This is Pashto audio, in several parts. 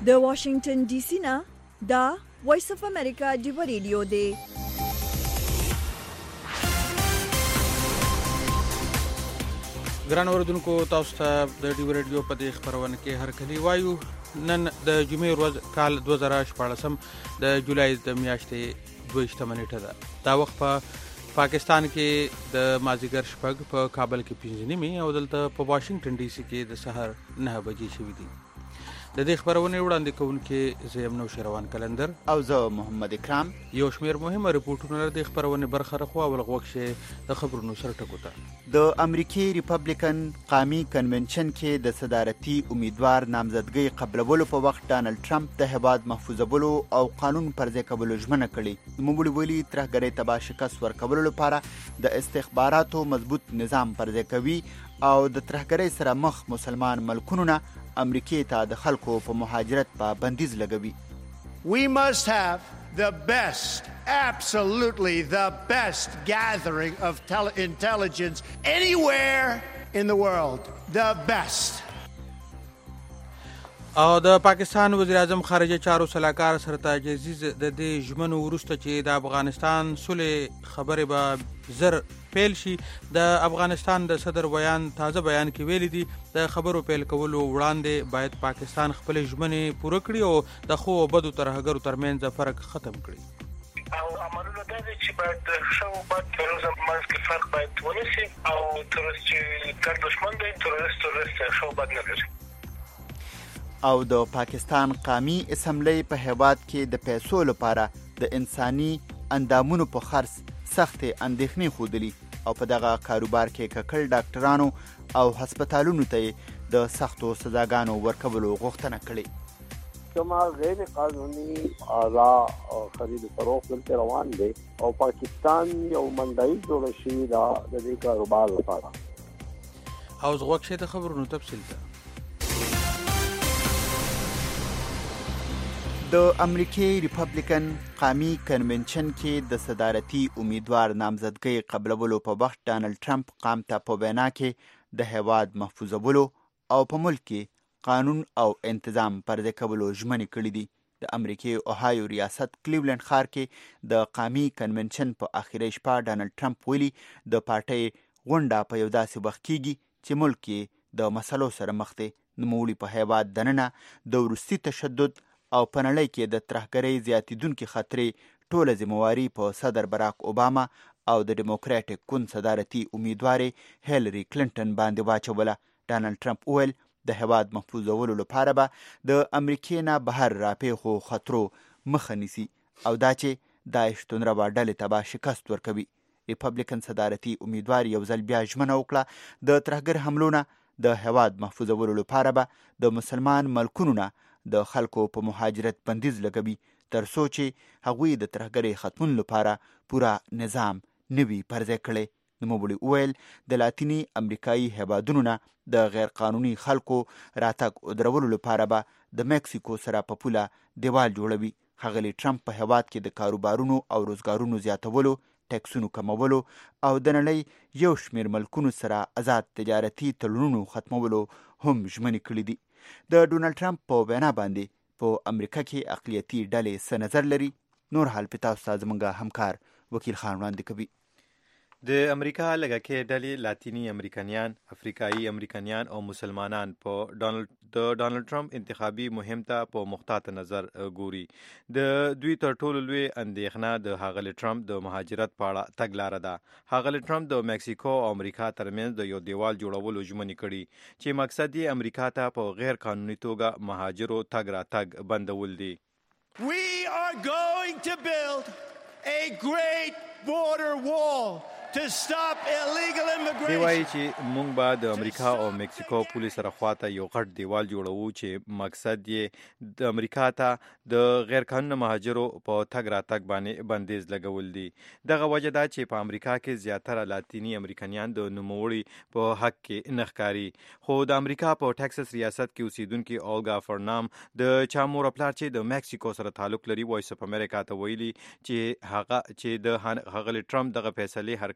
د واشنگټن ډي سي نه دا وایس اف امریکا دی ریډیو دی. ګران اوردونکو، تاسو ته د ډیو ریډیو په دې خبرونه کې هر کلی وایو. نن د جمعې ورځ کال 2014 د جولای د میاشتې 22 نیټه ده. دا وخت په پاکستان کې د مازیګر شپږ، په کابل کې 5 نیمه او دلته په واشنگټن ډي سي کې د سحر 9 بجې شوې دي. د دې خبرونه وړاندې کوونکې زیم نو شروان کلندر او زه محمد اکرام. یو شمیر مهمه رپورټونه د خبرونه برخه راخوا او لغوښه د خبرونو سره ټکو ته د امریکای ریپبلیکن قومي کنونشن کې د صدارتي امیدوار نامزدګۍ قبلولو په وخت ډانلډ ټرمپ د هیواد محفوظولو او قانون پرځای کولو ژمنه کړې. نوموړي ویلي ترهګرۍ ته شکست ورکولو لپاره د استخباراتو مضبوط نظام پرځای کوي او د ترهګرۍ سره مخ مسلمان ملکونو نه امریکای ته د خلکو په مهاجرت په بندیز لګوي. We must have the best, absolutely the best gathering of intelligence anywhere in the world. The best. او د پاکستان وزیر اعظم خارجه چارو سلاکار سرتاج عزیز د دې ژمنو وروسته چې د افغانستان صلح خبرې به زر پیل شي، د افغانستان د صدر تازه بیان کې ویلي دي د خبرو پیل کولو وړاندې باید پاکستان خپل ژمنې پوره کړي او د خو او بدو ترهګرو ترمنځ فرق ختم کړي. او عملونه دا دي چې باید د ښه او بد تروریزم منځ کې فرق باید ونیسي او تروریست چې ګډ دښمن دی تروریست ښه او بد نه لري. او د پاکستان قومي اسمبلی په هیواد کې د پیسو لپاره د انساني اندامونو په خرڅ سختې اندېښنې ښودلي او په دغه کاروبار کې ککړ ډاکټرانو او هسپتالونو ته د سختو سزاګانو ورکولو غوښتنه کړې. کومه غیر قانوني اعضاء او خرید و فروخت دلته روان دي او پاکستان یو منډای جوړ شي د دې کاروبار لپاره. او زغوښه د خبرونو تفصیل ده. د امریکای ریپبلیکن قومي کنونشن کې د صدارتي امیدوار نامزدګۍ قبلولو په وخت ډانلډ ټرمپ قام ته په وینا کې د هیواد محفوظولو او په ملک کې قانون او انتظام پرځای کولو ژمنې کړې دي. د امریکای اوهایو ریاست کلیولند ښار کې د قومي کنونشن په اخري شپه ډانلډ ټرمپ ویلي د پارټۍ غونډه په یو داسې وخت کېږي چې ملک کې د مسلو سره مخ دی. نوموړي په هیواد دننه د وروستي تشدد او په نړۍ کې د ترهګرۍ زیاتېدونکي خطرې ټوله ذمواري په صدر براک اوباما او د ډیموکراټیک ګوند صدارتي امیدوارې هیلري کلینټن باندې واچوله. ډانلډ ټرمپ ویل د هیواد محفوظولو لپاره به د امریکې نه بهر راپېښو خطرو مخه نیسي او دا چې داعش توندروا ډلې ته به شکست ورکوي. ریپبلیکن صدارتي امیدوار یو ځل بیا ژمنه وکړه د ترهګر حملو نه د هیواد محفوظولو لپاره به د مسلمان ملکونو نه د خلکو په مهاجرت بندیز لګوي تر څو چې هغوی د ترهګرۍ ختمون لپاره پوره نظام نوي پرځای کړي. نوموړي وویل د لاتینی امریکایي هیوادونو نه د غیر قانوني خلکو راتګ درولو لپاره به د مکسیکو سره په پوله دیوال جوړوي. ښاغلي ټرمپ په هیواد کې د کاروبارونو او روزګارونو زیاتولو، ټکسونو کمولو او د نړۍ یو شمیر ملکونو سره آزاد تجارتي تړونونو ختمولو هم ژمنې کړې دي. د ډونالډ ټرمپ په وینا باندې په امریکا کې اقلیتي ډلې څه نظر لري؟ نور حال په تاسو ته زموږ همکار وکیل خان وړاندې کوي. د امریکا لږکۍ ډلې لاتینی امریکایان، افریقایي امریکایان او مسلمانان په ډانلډ ټرمپ انتخابي مهم ته په محتاط نظر ګوري. د دوی تر ټولو لوی اندېښنه د ښاغلي ټرمپ د مهاجرت په اړه تګلاره ده. ښاغلي ټرمپ د مکسیکو او امریکا ترمنځ د یو دیوال جوړولو ژمنې کړي چې مقصد یې امریکا ته په غیر قانوني توګه مهاجرو تګ راتګ بندول دي. We are going to build a great border wall to stop illegal immigration. دی وایي چې موږ به د امریکا او مکسیکو پولې سره خواته یو غټ دیوال جوړوو چې مقصد یې د امریکا ته د غیر قانوني مهاجرو په تګ راتګ باندې بندیز لګول دي. دغه وجه ده چې په امریکا کې زیاتره لاتینی امریکایان د نوموړي په حق کې نه ښکاري. خو د امریکا په ټکساس ریاست کې اوسیدونکي اولګا فرنام د چا مور پلار چې د مکسیکو سره تعلق لري وایس اف امریکا ته ویلي چې هغه چې د ښاغلي ټرمپ دغه فیصلې هر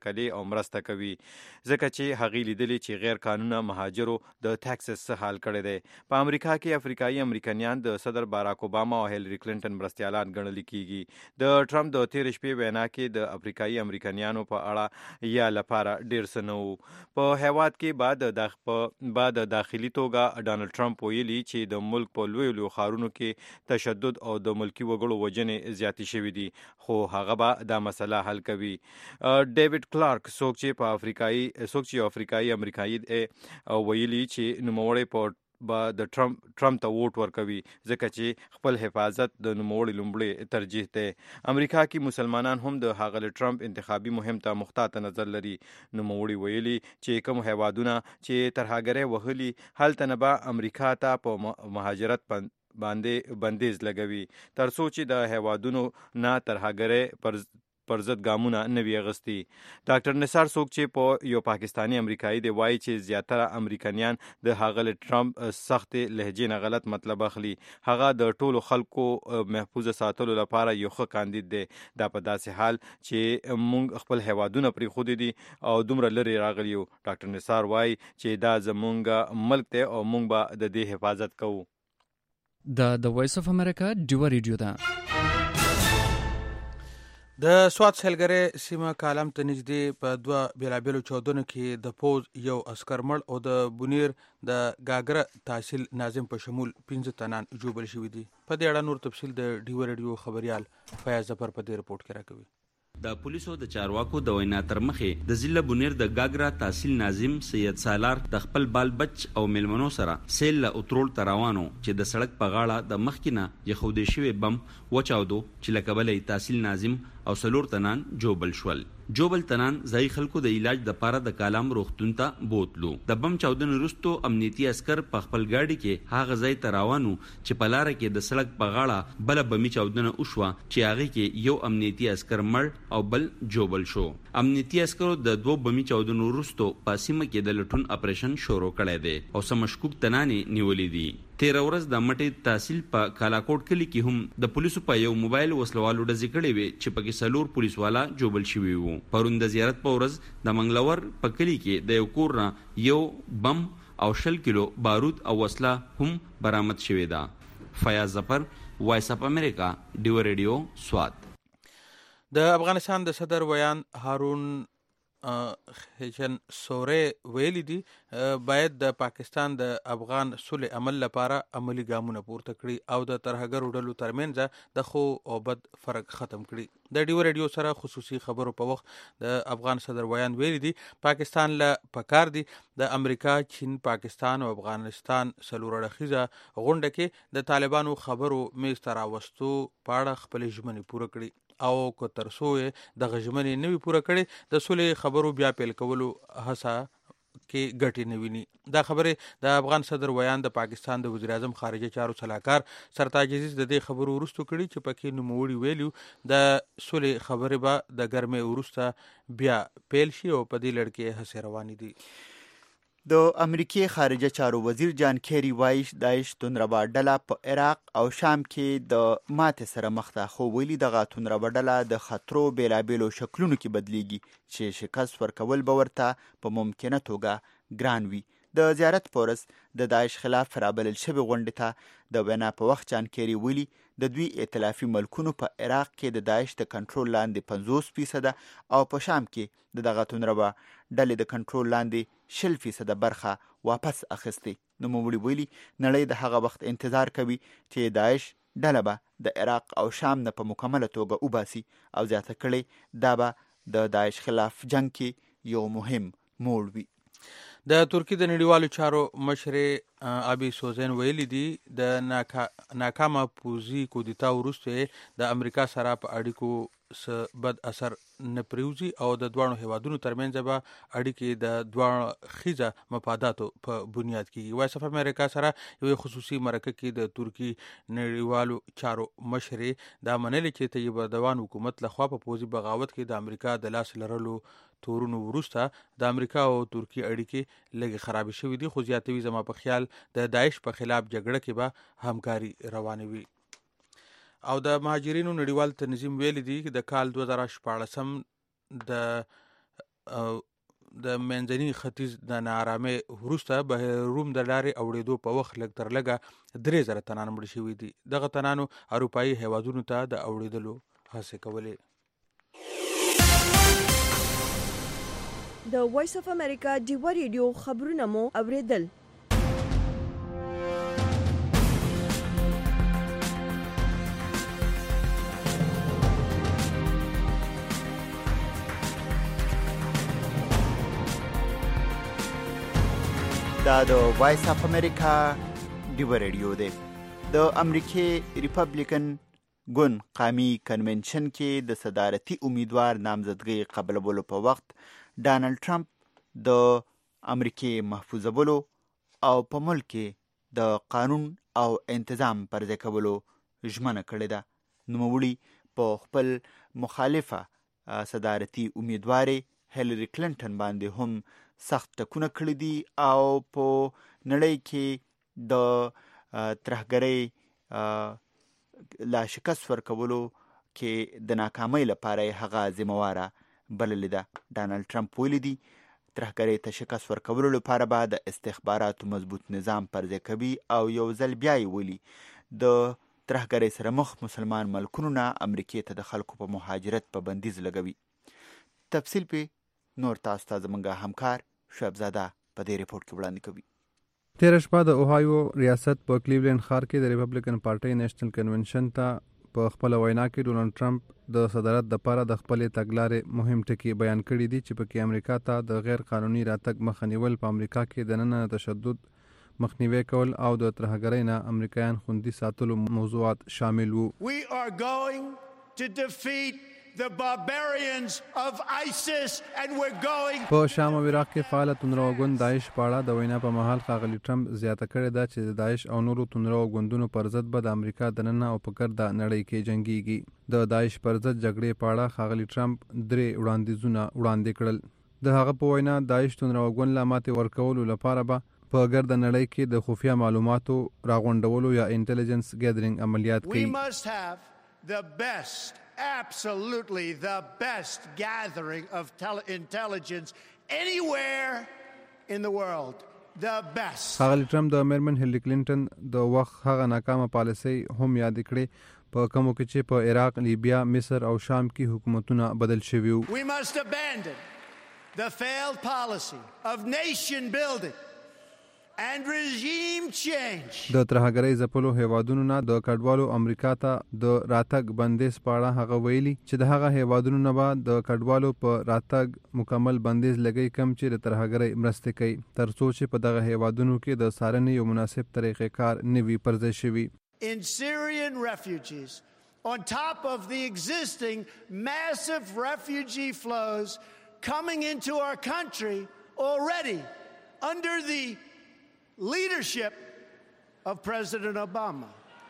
هرکلي او مرسته کوي ځکه چې هغې لیدلي چې غیر قانونه مهاجرو د ټیکسس څخه حل کړی دی. په امریکا کې افریقایي امریکایان د صدر باراک اوباما او هیلری کلینټن مرستیالان ګڼل کیږي. د ټرمپ د تېرې شپې وینا کې د افریقایي امریکایانو په اړه یا لپاره ډیر څه نه وو. په هیواد کې بعد داخلي توګه ډانلډ ټرمپ ویلي چې د ملک په لویو ښارونو کې تشدد او د ملکي وګړو وژنې زیاتې شوې دي خو هغه به دا مسله حل کوي. ډیوډ کلارک څوک چې افریقایي امریکایي ویلي چې نوموړی په د ټرمپ ته ووټ ورکوي ځکه چې خپل حفاظت د نوموړي لومړی ترجیح دی. امریکا کې مسلمانان هم د ښاغلي ټرمپ انتخابي مهم ته محتاط نظر لري. نوموړي ویلي چې کوم هیوادونه چې ترهګرۍ وهلي هلته نه به امریکا ته په مهاجرت باندې بندیز لګوي تر څو چې د هیوادونو نه ترهګرۍ پر ضد ګامونه نه وي اخیستي. ډاکټر نثار څوک چې په یو پاکستاني امریکایي دی وایي چې زیاتره امریکایان د ښاغلي ټرمپ سختې لهجې نه غلط مطلب اخلي. هغه د ټولو خلکو محفوظه ساتلو لپاره یو ښه کاندید دی. دا په داسې حال چې موږ خپل هیوادونه پرېښودي دي او دومره لرې راغلي یو. ډاکټر نثار وایي چې دا زموږ ملک دی او موږ به د دې حفاظت کوو. د وایس اف امریکا ډیوه ریډیو ده. د سوات سیلګرۍ سیمه کالم ته نږدې په دوه بیلابیلو چاودنو کې د پوز یو عسکر مړ او د بونیر د گاګره تحصیل ناظم په شمول 15 تنان ژوبل شوي دي. په دې اړه نور تفصیل د ډیوه ریډیو خبريال فیاض ظفر په دې رپورټ کې راکوي. د پولیسو د چارواکو د وینا تر مخې د ضلع بونیر د گاګرا تحصیل ناظم سید سالار د خپل بال بچ او میلمنو سره سیل له اترول تروانو چې د سړک په غاړه د مخکینه یخودې شوی بم وچاودو چې له کبله تحصیل ناظم او سلور تنان جوبل شول. جوبل تنان ځای خلکو د علاج د پاره د کالام روغتون ته بوتلو. د بم چاودنې وروسته امنیتي عسكر په خپل ګاډي کې هغه ځای ته روانو چې په لاره کې د سړک په غاړه بل بمي چاودنه وشوه چې هغه کې یو امنیتي عسكر مړ او بل جوبل شو. امنیتي عسكرو د دوه بمي چاودنو وروسته په سیمه کې د لټون اپریشن شروع کړی دی او سم مشکوک تنانې نیولې دي. 13 ورځ د مټې تحصیل په کالاکوټ کلی کې هم د پولیسو په یو موبایل وسلوالو ډزې کړې وې چې پکې سلور پولیس والا جوبل شوي وو. پرون د زیارت په ورځ د منګلور په کلی کې د یو کور نه یو بم او 10 کیلو بارود او وسله هم برآمد شوې ده. فیاض ظفر، وایس اف امریکا، ډیو ریډیو، سوات. د افغانستان د صدر ویان هارون خیچن سورې ویلي دي باید د پاکستان د افغان صلح عمل لپاره عملی ګامونه پورته کړي او د ترهګرو ډلو ترمنځ د خو او بد فرق ختم کړي. د ډیو ریډیو سره خصوصي خبرو په وخت د افغان صدر ویان ویلي دي پاکستان له پکار دي د امریکا، چین، پاکستان او افغانستان سلور اړخیزه غونډه کې د طالبانو خبرو میز ته راوستو په اړه خپل ژمنې پوره کړي او کو ترڅو د غژمنې نوی پوره کړي د صلح خبرو بیا پیل کولو هڅه کې ګټې نه ویني. دا خبره د افغان صدر ویان د پاکستان د وزیر اعظم خارجه چارو صلاحکار سرتاج عزیز د دې خبرو وروسته کړي چې پکې نوموړي ویلو د صلح خبره به د ګرمۍ وروسته بیا پیل شي او په دې لړ کې هڅې روانې دي. د امریکای خارجه چارو وزیر جان کیری وایي داعش تندربه ډله په عراق او شام کې د ماتې سره مخ ده خو ویلي دغه تندربه ډله د خطرو بیلابیلو شکلونو کې بدلیږي چې شکست ورکول به ورته په ممکنه توګه ګران وي. د زیارت په ورځ د داعش خلاف رابلل شوې غونډې ته د وینا په وخت جان کیری ویلي د دوی ائتلافي ملکونو په عراق کې د داعش د کنټرول لاندې 50% او په شام کې د دغه تندربه ډلې د کنټرول لاندې 60% برخه واپس اخیستې. نوموړي ویلي نړۍ د هغه وخت انتظار کوي چې داعش ډله به د عراق او شام نه په مکمله توګه وباسي او زیاته کړي دا به د داعش خلاف جنگ کې یو مهم موړ وي. د ترکی د نړیوالو چارو مشر ابي سوزن ویلي دي د ناکامه پوزي کودتا وروسته د امریکا سره په اړیکو بد اثر نه پریوزي او د دوه هیوادونو ترمنځ به اړیکې د دوه خيزه مفاداتو په بنیاد کې. وایس اف امریکا سره یو خصوصي مرکه کې د ترکی نړیوالو چارو مشر دا منلي چې طیب اردوان حکومت لخوا په پوزي بغاوت کې د امریکا د لاس لرلو تورونو وروسته د امریکا او ترکی اړیکې لږ خراب شوې دي خو زیاتوي زما په خیال د داعش په خلاف جګړه کې به همکاري روانه وي. او د مهاجرینو نړیوال تنظیم ویلي دي د کال 2014 د د منځني ختیځ د ناارامۍ وروسته بهر روم د لارې اوړېدو په وخت لږ تر لږه 3000 تنان مړه شوي دي. دغه تنانو اروپایي هیوادونو ته د اوړېدلو هڅې کولې. د وایس اف امریکا ډیوا ریډیو خبرونه مو اوریدل. دا د وایس اف امریکا ډیوا ریډیو دی. د امریکای ریپبلیکن ګوند قومي کنونشن کې د صدارتي امیدوار نامزدګۍ قبلولو په وخت ډانلډ ټرمپ د امریکای محفوظولو او په ملک کې د قانون او انتظام پرځای کولو ژمنه کړې ده. نوموړي په خپل مخالفه صدارتي امیدوار هیلری کلینټن باندې هم سخت ټکونه کړی دي او په نړۍ کې د ترهګرۍ لا شکست ورکولو کې د ناکامۍ لپاره هغه ذمہواره بللې ده. ډانلډ ټرمپ ویلي دي ترهګرۍ ته شکست ورکولو لپاره به د استخباراتو مضبوط نظام پرځای کوي او یو ځل بیا یې ویلي د ترهګرۍ سره مخ مسلمان ملکونو نه امریکې ته د خلکو په مهاجرت په بندیز لګوي. تفصیل په نور تاسو ته زموږ همکار شعیب زاده په دې ریپورت کې وړاندې کوي. تیر شپه د اوهایو ریاست په کلیولینډ ښار کې د ریپبلیکن پارټۍ نیشنل کنونشن ته په خپل وینا کې ډونالډ ټرمپ د صدارت لپاره د خپل تګلارې مهم ټکي بیان کړي دي چې پکې امریکا ته د غیر قانوني راتګ مخه نیول، په امریکا کې د نننه تشدد مخنیوي کول او د ترهګرۍ نه امریکایان خوندي ساتلو موضوعات شامل وو. We are going to defeat the barbarians of ISIS and we're going په شام او عراق کې فعال تندرو ګوند داعش په اړه د وینا په محل ښاغلي ټرمپ زیاته کړې ده چې د داعش او نورو تندرو ګوندونو پر ضد به د امریکا دننه او په ګرده نړۍ کې جنګيږي. د داعش پر ضد جګړې په اړه ښاغلي ټرمپ 3 وړاندیزونه وړاندې کړل. د هغه په وینا داعش تندرو ګوند لا ماتې ورکولو لپاره به په ګرده نړۍ کې د خفیه معلوماتو راغونډولو یا انټيليجنس ګیدرینګ عملیات کوي. We must have the best, absolutely the best gathering of intelligence anywhere in the world. The best. ښاغلي ټرمپ د میرمن هیلری کلینټن د وخت هغه ناکامه پالیسۍ هم یاد کړې په کومو کې چې په عراق، لیبیا، مصر او شام کې حکومتونه بدل شوي وو. We must abandon the failed policy of nation building and regime change. د ترهګرۍ ځپلو هیوادونو نه د کډوالو امریکا ته د راتګ بندیز په اړه هغه ویلي چې د هغه هیوادونو نه به د کډوالو په راتګ مکمل بندیز لګي کم چې د ترهګرۍ مرسته کوي تر څو چې په دغه هیوادونو کې د څارنې یو مناسب طریقې کار نوي پرځای شوي. In Syrian refugees on top of the existing massive refugee flows coming into our country already under the leadership of President Obama.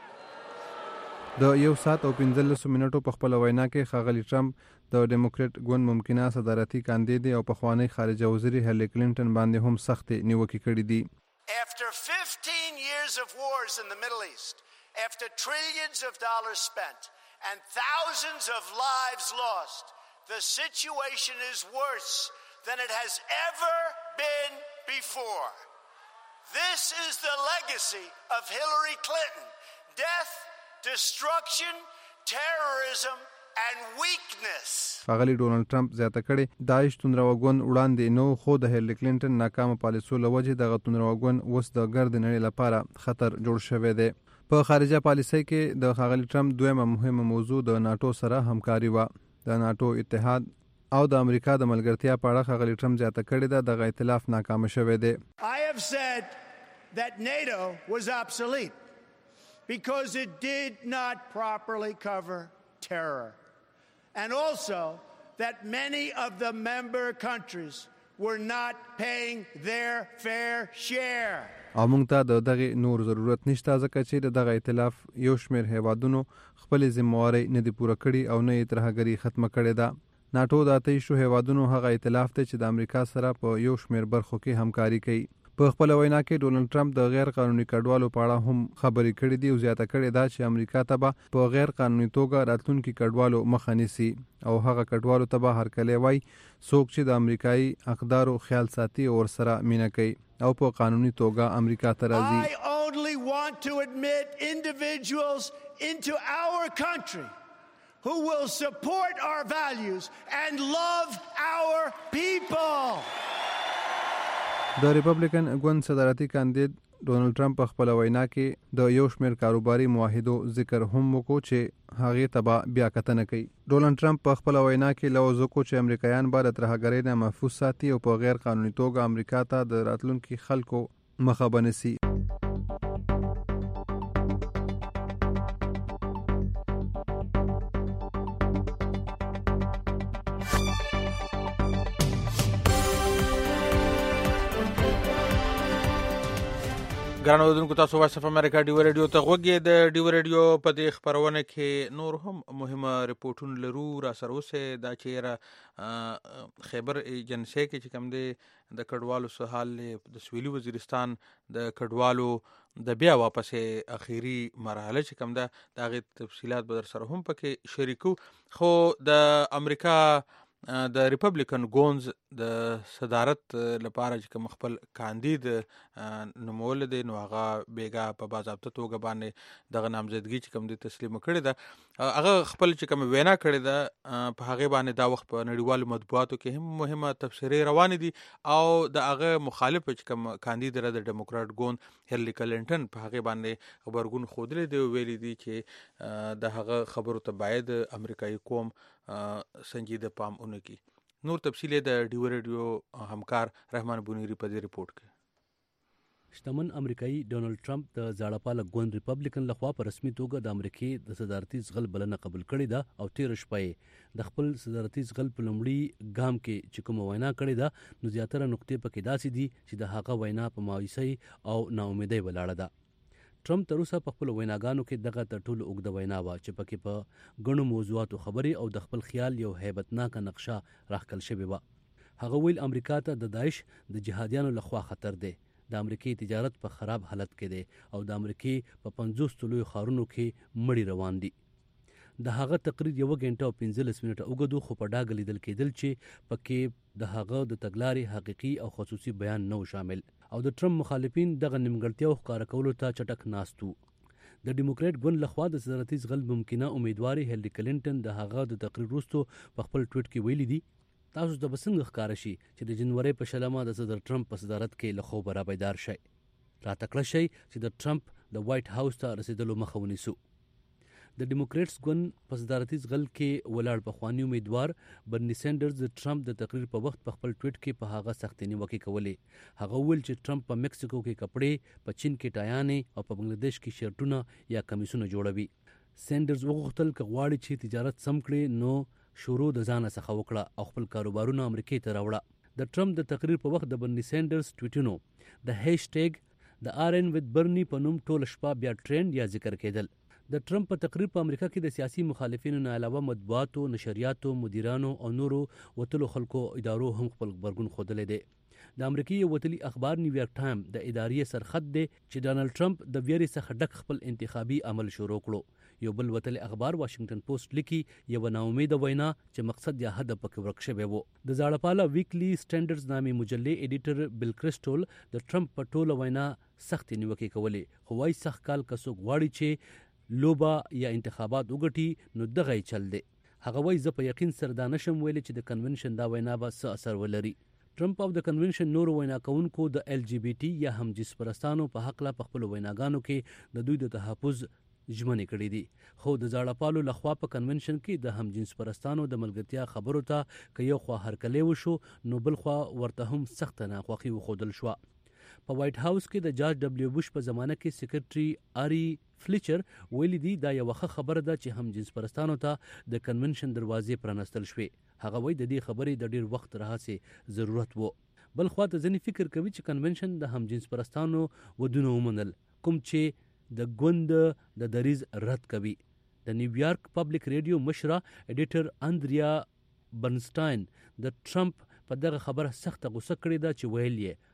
د 1 ساعت او 15 منټو په خپل وینا کې ښاغلي ټرمپ د ډیموکریټ ګوند ممکنه صدارتي کاندید او پخوانی خارجه وزیر هیلری کلینټن باندې هم سخت نیوکې کړې دي. After 15 years of wars in the Middle East, after trillions of dollars spent and thousands of lives lost, the situation is worse than it has ever been before. This is the legacy of Hillary Clinton. Death, destruction, terrorism and weakness. ښاغلي ډونالډ ټرمپ زیاته کړې داعش تندرو ګوند وړاندې نو خو د هیلری کلینټن ناکامه پالیسو لوجه دغه تندرو ګوند اوس د ګرد نړۍ لپاره خطر جوړ شوی دی. په خارجه پالیسۍ کې د ښاغلي ټرمپ دویمه مهمه موضوع د ناتو سره همکاري و. د ناتو اتحاد او د امریکا د ملګرتیا په اړه ښاغلي ټرمپ زیاته کړې ده دغه ائتلاف ناکام شوی دی. I have said that NATO was obsolete because it did not properly cover terror, and also that many of the member countries were not paying their fair share. او موږ ته دغه نور ضرورت نشته ځکه چې دغه ائتلاف یو شمېر هیوادونو خپل ذمہواری نه دی پوره کړی او نه یې ترهګري ختمه کړې ده. ناتو د 23 هیوادونو هغه ائتلاف ته چې د امریکا سره په یو شمېر برخو کې همکاري کوي. په خپل وینا کې ډونلډ ټرمپ د غیر قانوني کډوالو په اړه هم خبرې کړې دي او زیاته کړې ده چې امریکا ته به په غیر قانوني توګه راتلونکي کډوالو مخه نیسي او هغه کډوالو ته به هرکلی وای څوک چې د امریکایي حقدارو خیال ساتي او ورسره مینه کوي او په قانوني توګه امریکا ته راځي. I only want to admit individuals into our country who will support our values and love our people. د ریپبلیکن ګوند صدارتي کاندید ډونلډ ټرمپ په خپل وینا کې د یو شمېر کاروباري معاهدو ذکر هم وکړو چې هغې ته به بیا کتنه کوي. ډونلډ ټرمپ په خپل وینا کې لوز وکړو چې امریکایان به د ترهګرۍ نه محفوظ ساتي او په غیر قانوني توګه امریکا ته د راتلونکي خلکو مخه بنسي. ګرانو اوریدونکو تاسو وایس اف امریکا ډیو ریډیو ته غوږی د ډیو ریډیو په دې خبرونه کې نور هم مهمه ریپورتونه لرو را سره اوسه دا چې خیبر ایجنسی کې چې کوم دی د کډوالو سهال د سویلي وزیرستان د کډوالو د بیا واپسې اخیری مرحله چې کوم ده د هغې تفصیلات به در سره هم پکې شریکو. خو د امریکا د ریپبلیکن ګونز د صدارت لپاره چې کوم خپل کاندید نومول دی نو هغه بیګا په باضابطه توګه باندې دغه نامزدګي چې کوم دی تسلیم کړی ده. هغه خپل چې کوم وینا کړی ده په هغه باندې دا وخت په نړیوالو مطبوعاتو کې هم مهمه تبصرې روان دي او د هغه مخالف چې کوم کاندید را د ډیموکرات ګوند هیلری کلینټن په هغه باندې خبرګون خوده دی ویلي دي چې د هغه خبرو ته باید امریکایي قوم سنجیده پام اونکي. نور تفصیل د ډیو ریډیو همکار رحمان بونیری په دې ریپورت کې. شتمن امریکایي ډونلډ ټرمپ د زاړهپاله ګوند ریپبلیکن لخوا په رسمي توګه د امریکې د صدارتي ځغل بلنه قبول کړې ده او 13 شپې د خپل صدارتي ځغل په لومړي ګام کې چې کومه وینا کړې ده نو زیاتره نقطې پکې داسې دي چې د هغه وینا په مایوسۍ او ناامیدۍ ولاړه ده. ټرمپ تر اوسه په خپل ویناګانو کې دغه تر ټولو اوږده وینا وه چې پکې په ګڼو موضوعاتو خبرې او د خپل خیال یو هیبتناکه نقشه راښکل شوې وه. هغه ویل امریکا ته د داعش د جهادیانو لخوا خطر دی، د امریکای تجارت په خراب حالت کې دی او د امریکای په 50 لوی ښارونو کې مړی روان دي. د هغه تقریر 1 غنټه او 15 منټه اوږدو خو په ډاګه لیدل کېدل چې پکې د هغه د تګلارې حقیقي او خصوصي بیان نه شامل او د ټرمپ مخالفین دغه نیمګړتیاو ښکاره کولو ته چټک ناست وو. د ډیموکریټ ګوند لخوا د صدارتي ځغل ممکنه امیدواري هیلری کلینټن د هغه د تقریر وروسته په خپل ټویټ کې ویلي دي تاسو ته به څنګه ښکاره شي چې د جنورۍ په 20 د صدر ټرمپ په صدارت کې له خوبه را بیدار شئ، را تکړه شئ چې د ټرمپ د وایټ هاوس ته رسیدلو مخه ونیسو. د ډیموکریټس ګوند په صدارتي ځغل کې ولاړ پخوانی امیدوار برني سینډرز د ټرمپ د تقریر په وخت په خپل ټویټ کې په هغه سختې نیوکې کولې. هغه ویل چې ټرمپ په مکسیکو کې کپړې، په چین کې ټایانې او په بنگلاديش کې شرټونه یا کمیسونه جوړوي. سینډرز وغوښتل که غواړي چې تجارت سم کړي نو شروع د ځانه څخه وکړه او خپل کاروبارونه امریکې ته راوړه. د ټرمپ د تقریر په وخت د برني سینډرز ټویټونو د هیشټیګ د آر ان وذ برني په نوم ټول شپه بیا ټرند یا ذکر کېدل. د ټرمپ په تقریر په امریکا کې د سیاسي مخالفینو نه علاوه مطبوعاتو، نشریاتو، مدیرانو او نورو وتلو خلکو ادارو هم خپل غبرګون ښودلی دی. د امریکایي وتلي اخبار نیویارک ټایم د ادارې سرخط دی چې ډانلډ ټرمپ د ویرې څخه ډک خپل انتخابي عمل شروع کړو. یو بل وتلي اخبار واشنگټن پوسټ لیکي یو ناامیده وینا چې مقصد یا هدف پکې ورک شوی و. د زاړهپاله ویکلی سټینډرز نامې مجلې ایډیټر بل کریسټول د ټرمپ په ټوله وینا سختې نیوکې کولې، خو وایي سخت کال که څوک غواړي چې لوبه یا انتخابات وګټي نو دغه یې چل دی. هغه وایي زه په یقین سره دا نشم ویلی چې د کنونشن دا وینا به څه اثر ولري. ټرمپ او د کنونشن نورو وینا کوونکو د ال جی بی ټي یا هم جنس پرستانو په حقله په خپلو ویناګانو کې د دوی د تحفظ ژمنې کړې دي، خو د زاړهپالو لخوا په کنونشن کې د هم جنس پرستانو د ملګرتیا خبرو ته که یو خوا هرکلی وشو نو بل خوا ورته هم سخته ناخوښي وښودل شوه. په وایټ هاوس کې د جارج ډبلیو بوش په زمانه کې سیکرټري آری فلیچر ویلي دي دا یو ښه خبره ده چې هم جنس پرستانو ته د کنونشن دروازې پرانستل شوې. هغه وایي د دې خبرې د ډیر وخت راهیسې ضرورت و. بل خوا ته ځینې فکر کوي چې کنونشن د هم جنس پرستانو ودونه ومنل، کوم چې د ګوند د دریز رد کوي. د نیویارک پبلک ریډیو مشره ایډیټر اندریا برنسټاین د ټرمپ په دغه خبره سخته غوسه کړې ده چې ویل یې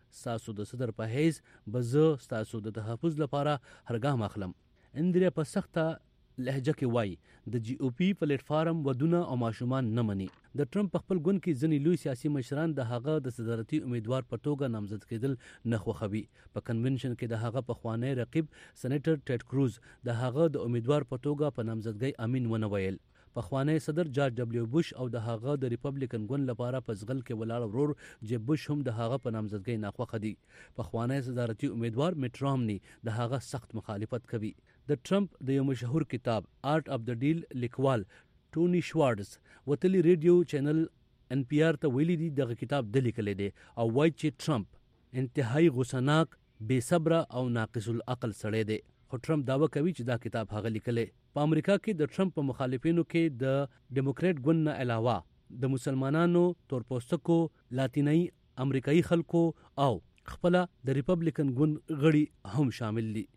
ستاسو د صدر په حیث به زه ستاسو د تحفظ لپاره هرګام اخلم. اندریا په سخته لهجه کې وایي د جی او پی پلیټ فارم ودونه او ماشومان نه مني. د ټرمپ په خپل ګوند کې ځینې لوی سیاسي مشران د هغه د صدارتي امیدوار په توګه نامزد کېدل نه خوښوي. په کنونشن کې د هغه پخوانی رقیب سېنیټر ټیډ کروز د هغه د امیدوار په توګه په نامزدګۍ امین ونه ویل. پخوانی صدر جارج ډبلیو بوش او د هغه د ریپبلیکن ګوند لپاره په ځغل کې ولاړ ورور جیب بوش هم د هغه په نامزدګۍ ناخوښه دي. پخوانی صدارتي امیدوار میټ رامني د هغه سخت مخالفت کوي. د ټرمپ د یو مشهور کتاب آرټ اف د ډیل لیکوال ټونی شوارټز وتلی ریډیو چینل ان پی آر ته ویلي دي دغه کتاب د لیکل دی او وایي چې ټرمپ انتهایی غوسناک، بے صبر او ناقص العقل سړی دی. خو ټرمپ دعوه کوي چې دا کتاب هغه لیکلی. په امریکا کې د ټرمپ په مخالفینو کې د ډیموکریټ ګوند نه علاوه د مسلمانانو، تورپوستکو، لاتینی امریکایي خلکو او خپل د ریپبلیکن ګوند غړي هم شامل دي.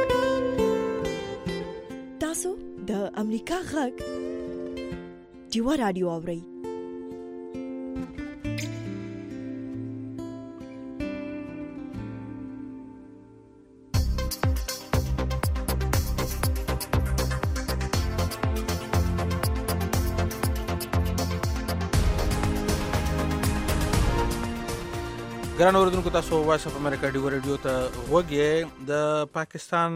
تاسو د امریکا غږ ډیوا رادیو اورئ. ګران اوریدونکو، تاسو وایس اف امریکا ډیوا رادیو ته غوږ یې. د پاکستان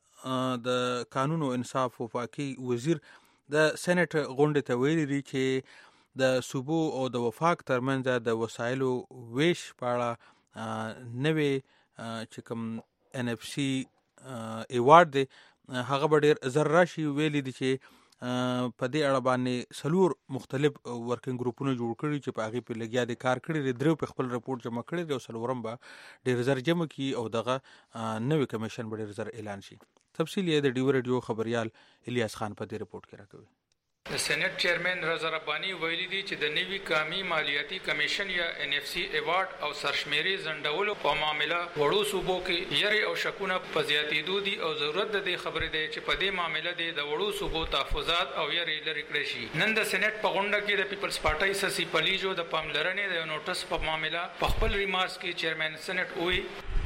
د قانون او انصاف وفاقي وزیر د سېنیټ غونډې ته ویلي دي چې د صوبو او د وفاق ترمنځ د وسایلو ویش په اړه نوې چې کوم ان اف سی ایوارډ دی هغه به ډېر زر راشي. ویلي دي چې په دې اړه باندې 4 مختلف ورکینګ ګروپونه جوړ کړي چې په هغې پې لګیا دي کار کړي دي. 3 په خپل رپورټ جمع کړی دی او 4 به ډېر زر جمع کړي او دغه نوې کمیشن به ډېر زر اعلان شي. تفصیل یې د ډیو رادیو خبریال الیاس خان په دې رپورټ کې راکوي. د سېنیټ چیرمن رضا ربانی ویلي دي چې د نوي قومي مالیاتي کمیشن یا ان اف سی ایوارډ او سرشمیري ځنډولو په معامله وړو صوبو کې یری او شکونه په زیاتېدو دي او ضرورت د دې خبرې دی چې په دې معامله د وړو صوبو تحفظات او یری لرې کړی شي. نن د سېنیټ په غونډه کې د پیپلز پارټۍ سسي پلیجو د پاملرنې د نوټس په معامله په خپل ریمارکس کې چیرمن سېنیټ وی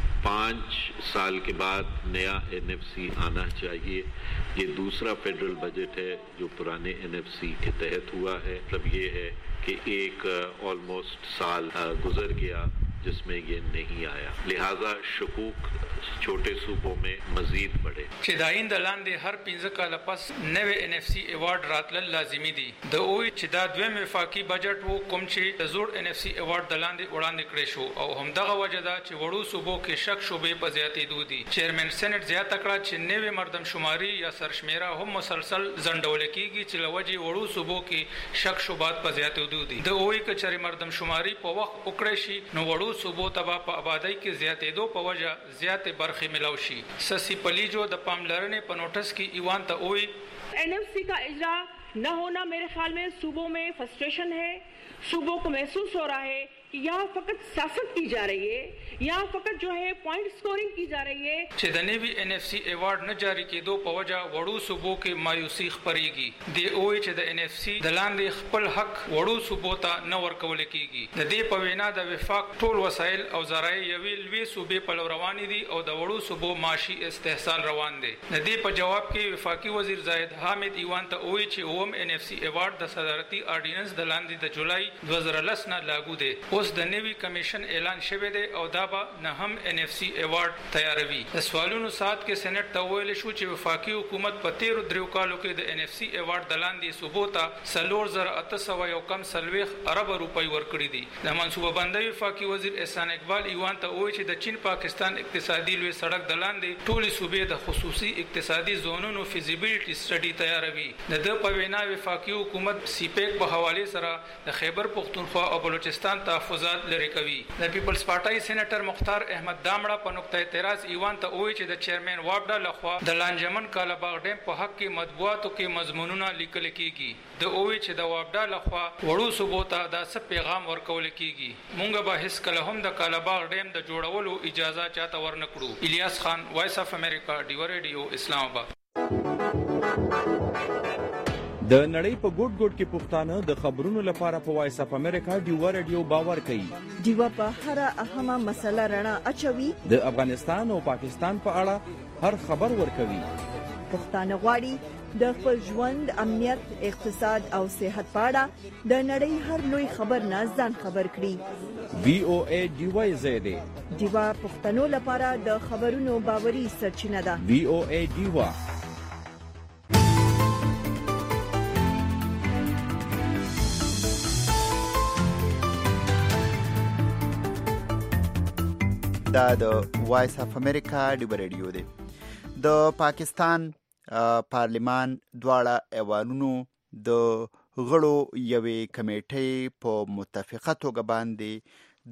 5 साल के बाद नया एनएफसी आना चाहिए. ये दूसरा federal budget है जो पुराने एनएफसी के तहत हुआ है. मतलब ये है कि एक ऑलमोस्ट साल गुजर गया जिसमें ये नहीं आया. लिहाजा शकूक छोटे सूबों में मजीद बढ़े. چې دا آئند لاندې هر 15 کال پس نوې ان اف سی ایوارډ راتلل لازمي دي. د اوی چې دا دویم وفاقي بجټ وو کوم چې د زوړ ان اف سی ایوارډ د لاندې وړاندې کړی شو او همدغه وجه ده چې وړو صوبو کې شک شوبې په زیاتېدو دي. چیرمن سېنیټ زیاته کړه چې نوې مردم شماري یا سرشمیره هم مسلسل ځنډول کیږي چې لوجه وړو صوبو کې شک شوبات په زیاتېدو دي. د اوی کچري مردم شماري په وخت وکړی شي نو وړو صوبو تبا په آبادی کې زیاتېدو په وجه زیاتې برخې ملاوي شي. سسی پلیجو د پاملرنې په نوټس کې ایوان ته وی एनएफसी का इजरा न होना मेरे ख्याल में सूबों में फ्रस्ट्रेशन है. सूबों को महसूस हो रहा है कि यहाँ फकत सियासत की जा रही है, यहाँ फकत जो है पॉइंट स्कोरिंग की जा रही है. چې د نوي ان اف سی ایوارډ نه جاری کېدو په وجه وړو صوبو کې مایوسي خپرېږي. دی اوی چې د ان اف سی د لاندې خپل حق وړو صوبو ته نه ورکول کېږي. د دې په وینا د وفاق ټول وسایل او ذرایع یوې لوی صوبې په لور روان دي او د وړو صوبو معاشي استحصال روان دي. د دې په جواب کې وفاقي وزیر زاهد حامد ایوان ته وی چې اوم ان اف سی ایوارډ د صدارتي آرډیننس د لاندې د جولای 2010 نه لاګو دی. اوس د نوي کمیشن اعلان شوی دی او دا به نه هم ان اف سی ایوارډ تیاروي. د سوالونو سات کې سېنیټ ته ویل شو چې وفاقي حکومت په 13 کالو کې د ان اف سی ایوارډ د لاندې صوبو ته 4800 یو کم 40 ارب روپۍ ورکړي دي. د منصوبه بندۍ وفاقي وزیر احسان اقبال ایوان ته وایي چې د چین پاکستان اقتصادي لوی سړک د لاندې ټولې صوبې د خصوصي اقتصادي زونونو فیزیبিলিټي سټډي تیاروي. د په وینا وفاقي حکومت سی پیک په حواله سره د خیبر پختونخوا او بلوچستان تحفظات لري کوي. د پیپلز پارټۍ سېنیټر مختار احمد دامړه په نقطه اعتراض ایوان ته وایي چې د چیرمن وابډا لخوا د لانجمن کالاباغ ډیم په حق کې مطبوعاتو کې مضمونونه لیکل کیږي. د اووي چې د وابډا لخوا وړو صوبو ته د څه پیغام ورکول کیږي. مونږ به هیڅ کله هم د کالاباغ ډیم د جوړولو اجازه چاته ورنکړو. الیاس خان، وایس اف امریکا، ډیو رادیو، اسلام آباد. د نړۍ په ګوټ ګوټ کې پښتانه د خبرونو لپاره په وایس اف امریکا ډیوا رادیو باور کوي. ډیوا په هر اهمه مسله رڼا اچوي. د افغانستان او پاکستان په اړه هر خبر ورکوي. پښتانه غواړي د خپل ژوند، امنیت، اقتصاد او صحت په اړه د نړۍ هر لوی خبر نه ځان خبر کړي. VOA ډیوا زیاده ډیوا پښتنو لپاره د خبرونو باوري سرچینه ده. VOA ډیوا. دا د وایس اف امریکا ډیوا رادیو دی. د پاکستان پارلیمان دواړه ایوانونو د غړو یوې کمیټې په متفقه توګه باندې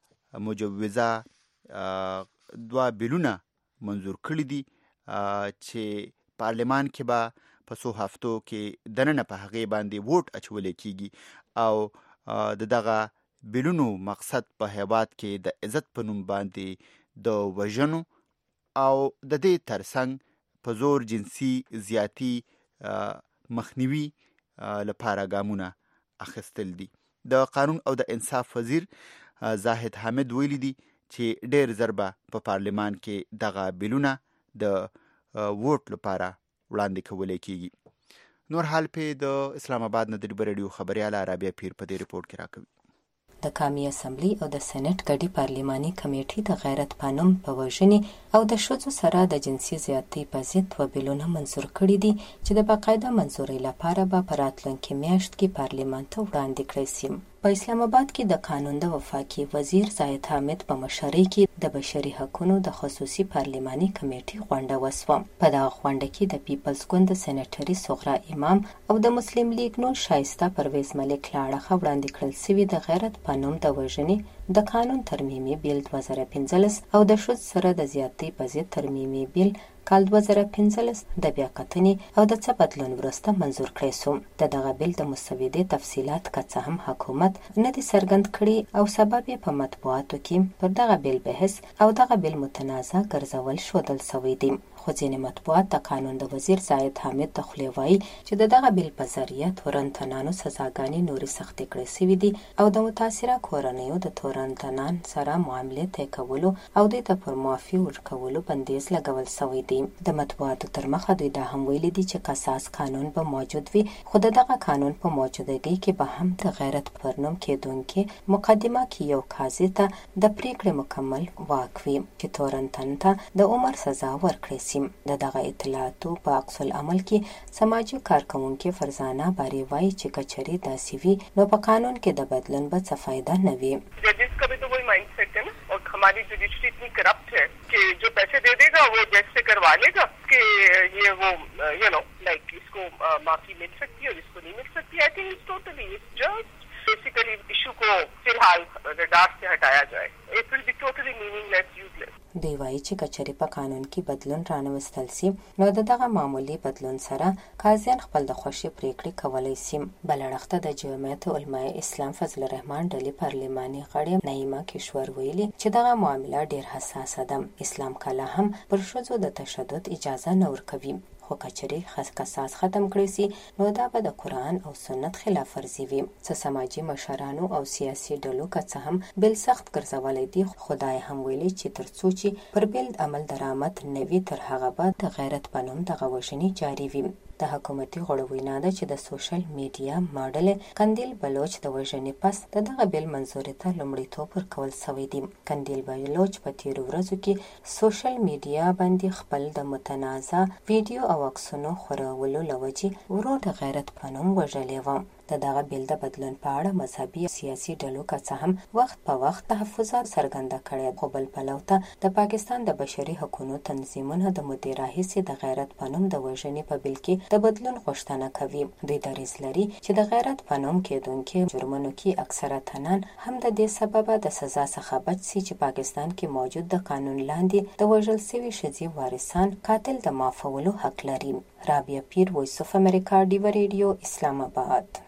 دوه بیلونه منظور کړي دي چې پارلیمان کې به په څو هفتو کې دننه په هغې باندې ووټ اچولی کیږي او د دغه بیلونو مقصد په هیواد کې د عزت په نوم باندې د وژنو او د دې ترڅنګ په زور جنسي زیاتی مخنیوي لپاره ګامونه اخیستل دي. د قانون او د انصاف وزیر زاهد حامد ویلي دي چې ډېر زر به په پارلمان کې دغه بیلونه د ووټ لپاره وړاندې کولی کیږي. نور حال په د اسلام آباد نه د ډیوا رادیو خبرياله رابعه پیر په دې رپورټ کې راکوي. د قومي اسمبلی او د سېنات ګډي پارلماني کمیټې د غیرت پانوم په وژنې او د ښځو سره د جنسي زیاتۍ په ضد دوه بیلونه منظور کړي دي چې د باقاعده منظورۍ لپاره به په راتلونکي میاشت کې پارلمان ته وړاندې کړای شي. په اسلام آباد کې د قانون د وفاقي وزیر زاهد حامد په مشرۍ کې د بشري حقوقو د خصوصي پارلماني کمیټې غونډه وسوه. په دغه غونډه کې د پیپلز ګوند د سېنیټري صغرا امام او د مسلم لیگ نون شایسته پرویز ملک له اړخه وړاندې کړل شوي د غیرت په نوم د وژنې د قانون ترمیمي بیل 2015 او د ښځو سره د زیاتۍ په ضد ترمیمي بیل کال 2015 د بیاکتنې او د څه بدلون وروسته منظور کړی شو. د دغه بیل د مسودې تفصیلات که څه هم حکومت نه دي څرګند کړي او سبب یې په مطبوعاتو کې پر دغه بیل بحث او دغه بیل متنازع ګرځول ښودل شوی دی. خو ځینې مطبوعات د قانون د وزیر زاهد حامد د خولې وایي چې د دغه بیل په ذریعه تورنتنانو سزاګانې نورې سختې کړې شوي دي او د متاثره کورنیو د تورنتنان سره معاملې طی کولو او دوی ته پر معافي ورکولو بندیز لګول شوی دی. د مطبوعاتو تر مخه دوی دا هم ویلي دي چې قصاص قانون به موجود وي، خو د دغه قانون په موجودګۍ کې به هم د غیرت پر نوم کېدونکې مقدمه کې یو قاضي ته د پریکړې مکمل واک وي چې تورنتن ته د عمر سزا ورکړي شي. د دغه اطلاعاتو په عکس العمل کې سماجي کارکونکي فرزانه باری وایي چې کچري داسې وي نو په قانون کې د بدلون به څه فایده نه وي. हमारी जुडिशरी इतनी करप्ट है कि जो पैसे दे देगा वो जज से करवा लेगा कि ये वो लाइक इसको माफी मिल सकती है और इसको नहीं मिल सकती. I think it's totally just basically issue को फिलहाल रडार से हटाया जाए. It will be totally meaningless, useless. دوی وایي چې کچري په قانون کې بدلون رانوستل شي نو دغه معمولی بدلون سره قاضیان خپل د خوښي پریکړې کولی شي. بل اړخ د جمعیت علماء اسلام فضل الرحمن ډلې پارلماني غړې نعیمه کشور ویلي چې دغه معامله ډیر حساسه ده. اسلام کله هم پر ښځو د تشدد اجازه نه ورکوي، خو کچري قصاص ختم کړی سي نو دا به د قرآن او سنت خلاف ورزي وي. څه سماجي مشرانو او سیاسي ډلو که څه هم بل سخت ګرځولی دي، خدای هم ویلي چې تر څو چې پر بل عمل درآمد نه وي تر هغه به د غیرت په نوم دغه وژنې جاري وي. د حکومتي غړو وینا ده چې د سوشل میډیا ماډل قندیل بلوچ د وژنې پس دغه بیل منظوري ته لومړیتوب ورکول شوی دی. قندیل بلوچ په تیرو ورځو کې سوشل میډیا باندې خپل د متنازع ویډیو او عکسونو خورولو له وجې ورور د غیرت په نوم وژلی و. د دغه بیل د بدلون په اړه مذهبي او سیاسي ډلو که څه هم وخت په وخت تحفظات څرګنده کړي، خو بل پلو ته د پاکستان د بشري حقوقو تنظیمونه د مودې راهیسې د غیرت په نوم د وژنې په بیل کې د بدلون غوښتنه کوي. دوی دریځ لري چې د غیرت په نوم کېدونکي جرمونو کې اکثره تنان هم د دې سببه د سزا څخه بچ سي چې پاکستان کې موجود د قانون لاندې د وژل شوي ښځې وارثان قاتل د معافولو حق لري. رابعه پیر، وایس اف امریکا، ډیوا رادیو، اسلام آباد.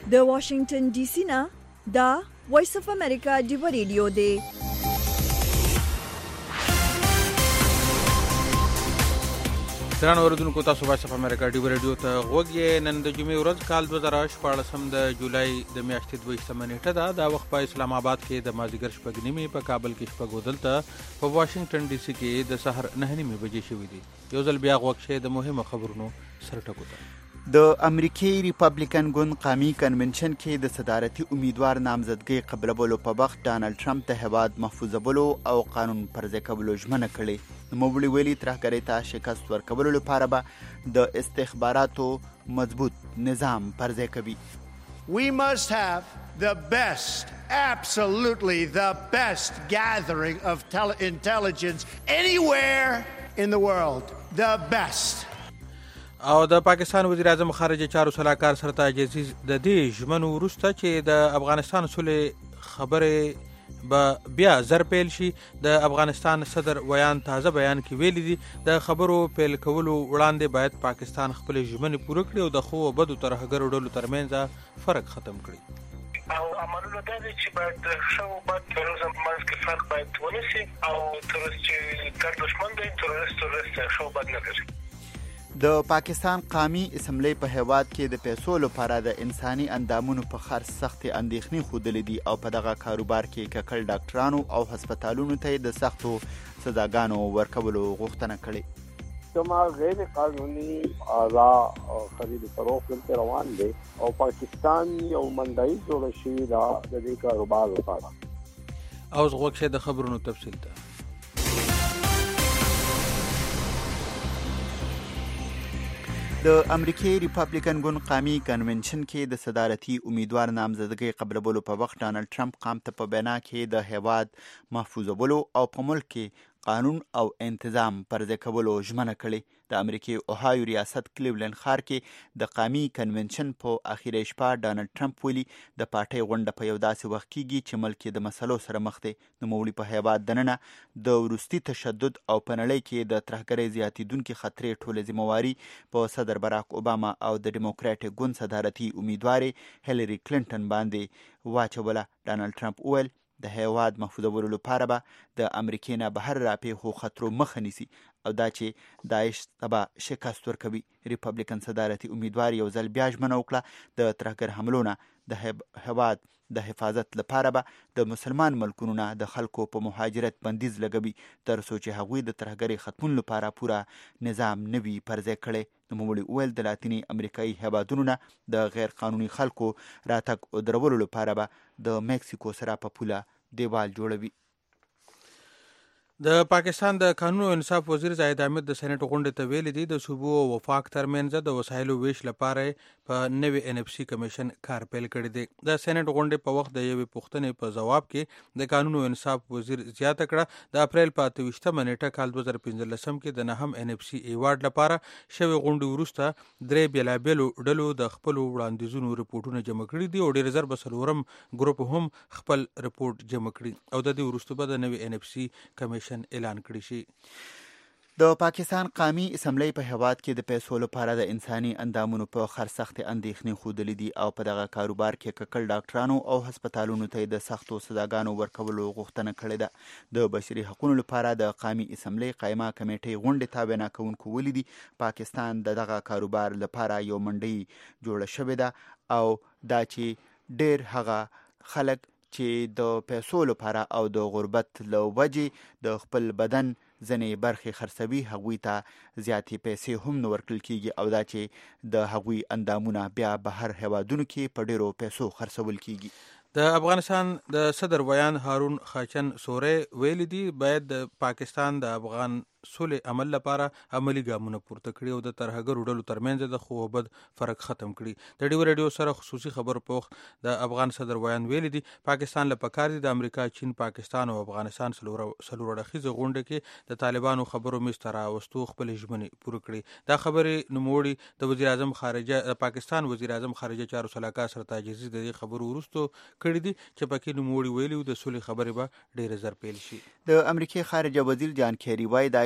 د واشنگټن ډي سي نه دا وایس اف امریکا ډیو ریډیو دی. ګران اوریدونکو، تاسو وایس اف امریکا ډیو ریډیو ته غوږ یې. نن د جمعې ورځ کال 2014 د جولای د میاشتې 22 نیټه ده. دا وخت په اسلام آباد کې د مازدیګر 9:30، په کابل کې 9 دلته په واشنگټن ډي سي کې د سحر 9:30 بجې شوې دي. یو ځل بیا غوږ شئ د مهمو خبرونو سرټکو ته. د امریکای ریپبلیکن ګوند قومي کنونشن کې د صدارتي امیدوار نامزدګۍ قبلولو په وخت ډانلډ ټرمپ د هیواد محفوظولو او قانون پرځای کولو ژمنه کړې. نوموړي ویلي ترهګرۍ ته شکست ورکولو لپاره به د استخباراتو مضبوط نظام پرځای کوي. We must have the best, absolutely the best gathering of intelligence anywhere in the world. The best. او د پاکستان وزیر اعظم خارجه چارو سلاکار سرتاج عزیز د دې ژمنو وروسته چې د افغانستان سولې خبرې به بیا زر پیل شي، د افغانستان صدر ویان تازه بیان کې ویلي دي د خبرو پیل کولو وړاندې باید پاکستان خپل ژمنې پوره کړي او د خو او بدو ترهګرو ډلو ترمنځ فرق ختم کړي. او عملونه دا دي چې باید د ښه او بد تروریزم منځ کې فرق باید ونیسي، او تروریست چې ګډ دښمن دی تروریست ښه او بد نه لري. د پاکستان قومي اسمبلی په هیواد کې د پیسو لپاره د انساني اندامونو په خرڅ سختې اندېښنې ښودلې دي او په دغه کاروبار کې ککړ ډاکټرانو او هسپتالونو ته د سختو سزاګانو ورکولو غوښتنه کړې. کومه غیر قانوني اعضاء خرید فروخت دلته روان دي او پاکستان یو منډای جوړ شوی دا د دې کاروبار لپاره. او زغوښ د خبرونو تفصیل ته. د امریکای ریپبلیکن ګوند قومي کنونشن کې د صدارتي امیدوار نامزدګۍ قبلولو په وخت ډانلډ ټرمپ قام ته په بنا کې د هیواد محفوظولو او په ملک کې قانون او انتظام پرځای کولو ژمنه کړې. د امریکای اوهایو ریاست کلیولند ښار کې د قومي کنونشن په اخیری شپه ډانلډ ټرمپ ویلي د پارټۍ غونډه په یو داسې وخت کېږي چې ملک د مسلو سره مخ دی. نوموړي په هیواد دننه د وروستي تشدد او په نړۍ کې د ترهګرۍ زیاتېدونکي خطرې ټوله ذمهواري په صدر براک اوباما او د ډیموکراټیک ګوند صدارتي امیدوارې هیلري کلینټن باندې واچوله. ډانلډ ټرمپ وویل د هیواد محفوظولو لپاره به د امریکې نه بهر راپېښو خطرو مخه نیسي او دا چې داعش ته به شکست ورکوي. ریپبلیکن صدارتي امیدوار یو ځل بیا ژمنه وکړه د ترهګر حملو نه د هیواد د حفاظت لپاره به د مسلمان ملکونو نه د خلکو په مهاجرت بندیز لګوي تر څو چې هغوی د ترهګرۍ ختمون لپاره پوره نظام نه وي پرځای کړی. نوموړي وویل د لاتینې امریکایي هیوادونو نه د غیر قانوني خلکو راتګ او درولو لپاره به د مکسیکو سره په پوله دیوال جوړوي. د پاکستان د قانون او انصاف وزیر زاهد حامد د سېنات غونډې ته ویلي دي د صوبو او وفاق ترمنځ د وسایلو ویش لپاره په نوي NFC کمیشن کار پیل کړی دی. د سېنات غونډې په وخت د یوې پوښتنې په جواب کې د قانون او انصاف وزیر زیاته کړه د اپریل په 28 نیټه کال 2015 کې د نهم NFC ایوارډ لپاره شوی غونډې وروسته درې بیلابیلو ډلو د خپل وړاندیزونو رپورټونه جمع کړي دي او ډېر زر بسلورم ګروپ هم خپل رپورټ جمع کړي او د دې وروسته به د نوي NFC کمیشن اعلان کړی شي. د پاکستان قومي اسمبلی په هیواد کې د پیسو لپاره د انساني اندامونو په خرڅ سختې اندېښنې ښودلې دي او په دغه کاروبار کې ککړ ډاکټرانو او هسپتالونو ته د سختو سزاګانو ورکولو غوښتنه کړې ده. د بشري حقوقو لپاره د قومي اسمبلی قایمه کمیټې غونډې ته وینا کوونکو ولیدي پاکستان د دغه کاروبار لپاره یو منډۍ جوړه شوې ده او دا چې ډېر هغه خلک چې د پیسو لپاره او د غربت له وجې د خپل بدن ځینې برخې خرڅوي هغوی ته زیاتې پیسې هم نه ورکړل کیږي او دا چې د هغوی اندامونه بیا بهر هیوادونو کې په ډېرو پیسو خرڅول کیږي. د افغانستان د صدر ویان هارون خاچن سوری ویلي دي باید د پاکستان د افغان سولې عمل لپاره عملی ګامونه پورته کړي او د ترهګرو ډلو ترمنځ د خو او بد فرق ختم کړي. د ډیو ریډیو سره خصوصي خبر پوښ د افغان صدر ویان ویلي دي پاکستان له پکار دي د امریکا، چین، پاکستان او افغانستان سلور اړخیزه غونډه کې د طالبانو خبرو مستر راوستو خپل ژمنې پوره کړي. دا خبرې نوموړي د وزیر اعظم خارجه پاکستان وزیر اعظم خارجه چارو سلاکار سرتاج عزیز د دې خبرو وروسته کړي دي چې پکې نوموړي ویلي د سولې خبرې به ډېر زر پیل شي. د امریکای خارجه وزیر جان کیری وایي دا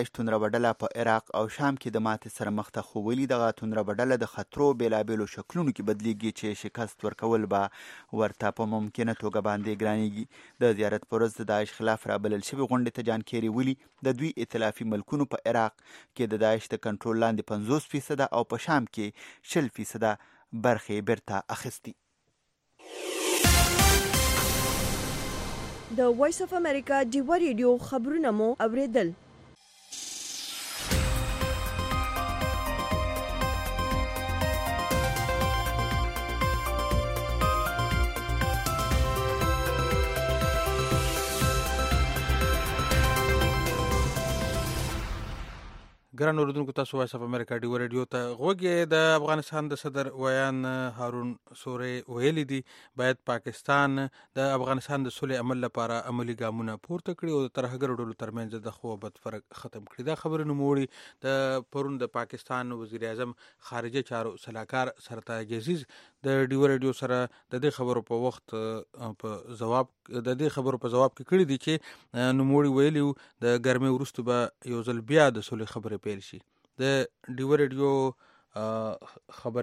داعش توندروډله په عراق او شام کې د ماتې سره مخ ته، خو ولې دغه توندروډله د خطرو بېلابېلو شکلونو کې بدلیږي چې شکست ورکول به ورته په ممکنه توګه باندې ګرانېږي. د زیارت پر ورځ د داعش خلاف رابلل شوې غونډې ته جان کیري ولي د دوی ائتلافي ملکونو په عراق کې د داعش د کنټرول لاندې 50% او په شام کې 60% برخې بیرته اخیستي. د وایس اف امریکا ډیوا ریډیو خبرونه مو اوریدل. ګران اوریدونکو، تاسو وایس اف امریکا ډیوا ریډیو ته غوږی. د افغانستان د صدر ویان هارون سوري ویلي دي باید پاکستان د افغانستان د صلح عمل لپاره عملی ګامونه پورته کړي او د ترهګر ډلو ترمنځ د خو بد فرق ختم کړي. دا خبره نوموړي د پرون د پاکستان وزیر اعظم خارجه چارو سلاکار سرتاج عزیز د ډیوا ریډیو سره د دې خبرو په وخت په جواب کې کړی دي چې نوموړي ویلي د ګرمۍ وروسته به یو ځل بیا د صلح خبرې پیل شي. د ډیوا ریډیو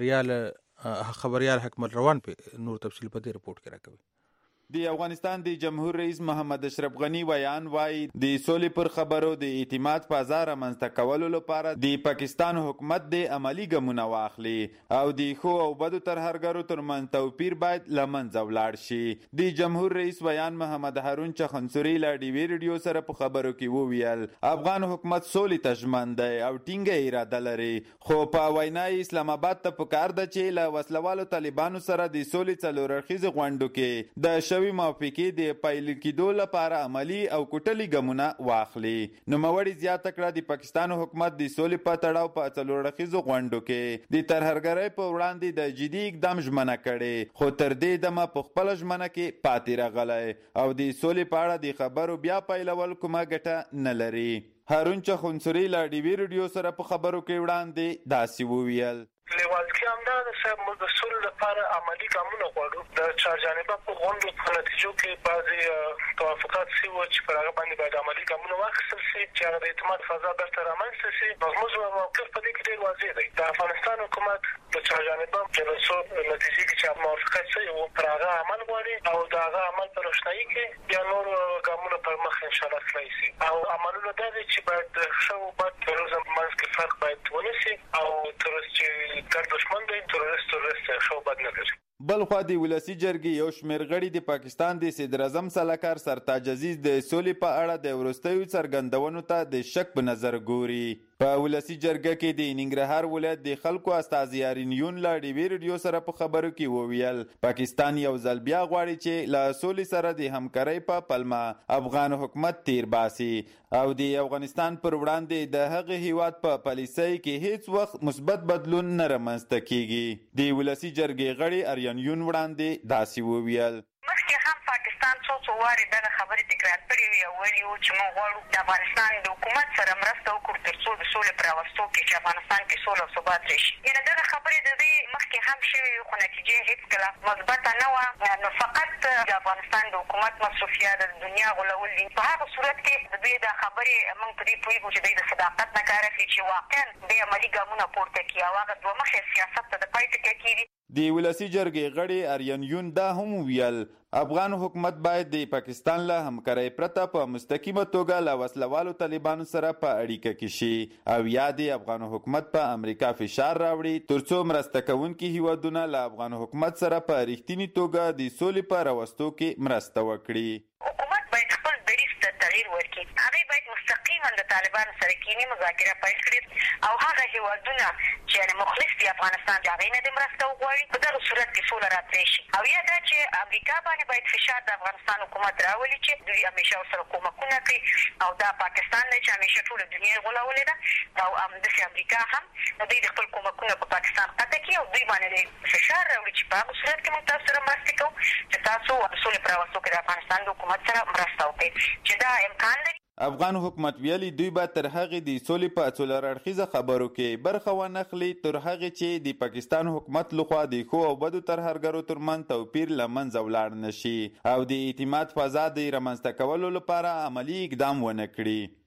خبريال حکمت روان په نور تفصیل په دې رپورت کې راکوي. د افغانستان د جمهور رئیس محمد اشرف غنی ویان وایي د سولې پر خبرو د اعتماد فضا رامنځته کولو لپاره د پاکستان حکومت د عملی ګامونه واخلي او د ښو او بدو ترهګرو ترمنځ توپیر باید له منځه ولاړ شي. د جمهور رئیس ویان محمد هارون چخنسوري له ډیوی ریډیو سره په خبرو کې وویل افغان حکومت سولې ته ژمن دی او ټینګه اراده لري، خو په وینا اسلام آباد ته پکار ده چې له وسلوالو طالبانو سره د سولې څلور اړخیزو غونډو کې د شوی موافقې د پیل کېدو لپاره عملی او کوټلي ګامونه واخلي. نوموړي زیاته کړه د پاکستان حکومت د سولې په تړاو په څلور اړخیزو غونډو کې د ترهګرۍ په وړاندې د جدي اقدام ژمنه کړې، خو تر دې دمه په خپله ژمنه کې پاتې راغلی او د سولې په اړه د خبرو بیا پیلول کومه ګټه نه لري. هارون چخنسوري له ډیوی ریډیو سره په خبرو کې وړاندې داسې وویل لیوالتیا همدا ده چې موږ د سولې لپاره عملي ګامونه غواړو. د چارجانبه په غونډو په نتیجو کې بعضې توافقات شوي وو چې پر هغه باندې باید عملي ګامونه واخیستل شي چې هغه د اعتماد فضا بېرته رامنځته شي. نو زموږ موقف په دې کې ډېر واضح دی. د افغانستان حکومت د چارجانبه جلسو نتیجې کې چې موافقت شوی وو پر هغه عمل غواړي او د هغه عمل په روښنایي کې بیا نور ګامونه پر مخ انشاءالله تللی شي. او عملونه دا دی چې باید د ښه او بد تروريزم منځ کې فرق باید ونیسي او ترڅو چې ګډ دښمن دی ترورست ښه او بد نه لري. بلخوا د ولسی جرګې یو شمېر غړي د پاکستان د صدر اعظم سلاکار سرتاج عزیز د سولې په اړه د وروستیو څرګندونو ته د شک په نظر ګوري. په ولسی جرګه کې د ننګرهار ولایت د خلکو استازي یارینیون له ډیوی ریډیو سره په خبرو کې وویل پاکستان یو ځل بیا غواړي چې له سولې سره د همکارۍ په پلمه افغان حکومت تیر باسي او د افغانستان پر وړاندې د هغه هیواد په پالیسۍ کې هیڅ وخت مثبت بدلون نه رامنځته کیږي. د ولسی جرګې غړي اریانیون وړاندې داسې وویل مخکې هم پاکستان څو وارې دغه خبرې تکرار کړې وي او ویلي وو چې موږ غواړو د افغانستان د حکومت سره مرسته وکړو تر څو د سولې په راوستو کې چې افغانستان کې سوله او ثبات راشي. یعنې دغه خبرې د دې مخکې هم شوې وي خو نتیجې هېڅکله مثبته نه وه. نو فقط د افغانستان د حکومت مصروفیات د دنیا غولول دي. په هغه صورت کې د دوی دا خبرې موږ په دې پوهېږو چې دوی د صداقت نه کار اخلي چې واقعا دوی عملي ګامونه پورته کړي او هغه دوه مخې سیاست ته د پای ټکی کېږي. د ولسی جرګې غړي اریانیون دا هم ویل افغان حکومت باید د پاکستان له همکارۍ پرته په مستقیمه توګه له وسلوالو طالبانو سره په اړیکه کې شي او یا د افغان حکومت په امریکا فشار راوړي ترڅو مرسته کوونکي هیوادونه له افغان حکومت سره په رښتینې توګه د سولې په راوستو کې مرسته وکړي. حکومت باید خپل دریځ ته تغییر ورکړي. هغې باید مستقیما د طالبانو سره کینی مذاکره پیل کړي او هغه هیوادونه چې مخلص دي افغانستان د هغې نه د مرسته وغواړي. په دغه صورت کې سوله راتلی شي او یا دا چې امریکا باندې باید فشار د افغانستان حکومت راولي چې دوی همیشه ورسره کومکونه کوي او دا پاکستان دی چې همیشه ټوله دنیا یې غولولې ده او همداسې امریکا هم دوی د خپل کومکونه په پاکستان قطع کړي او دوی باندې فشار راوړي چې په هغه صورت کې موږ تاسو سره مرستې کوو چې تاسو د سولې په راوستو کې د افغانستان د حکومت سره مرسته وکړئ چې دا امکان لري. افغان حکومت ویلي دوی به تر هغې د سولې په څلور اړخیزه خبرو کې برخه وانخلي تر هغې چې د پاکستان حکومت لخوا د ښو او بدو ترهګرو ترمنځ توپیر له منځه ولاړ نه شي او د اعتماد فضا د رامنځته کولو لپاره عملي اقدام ونه کړي.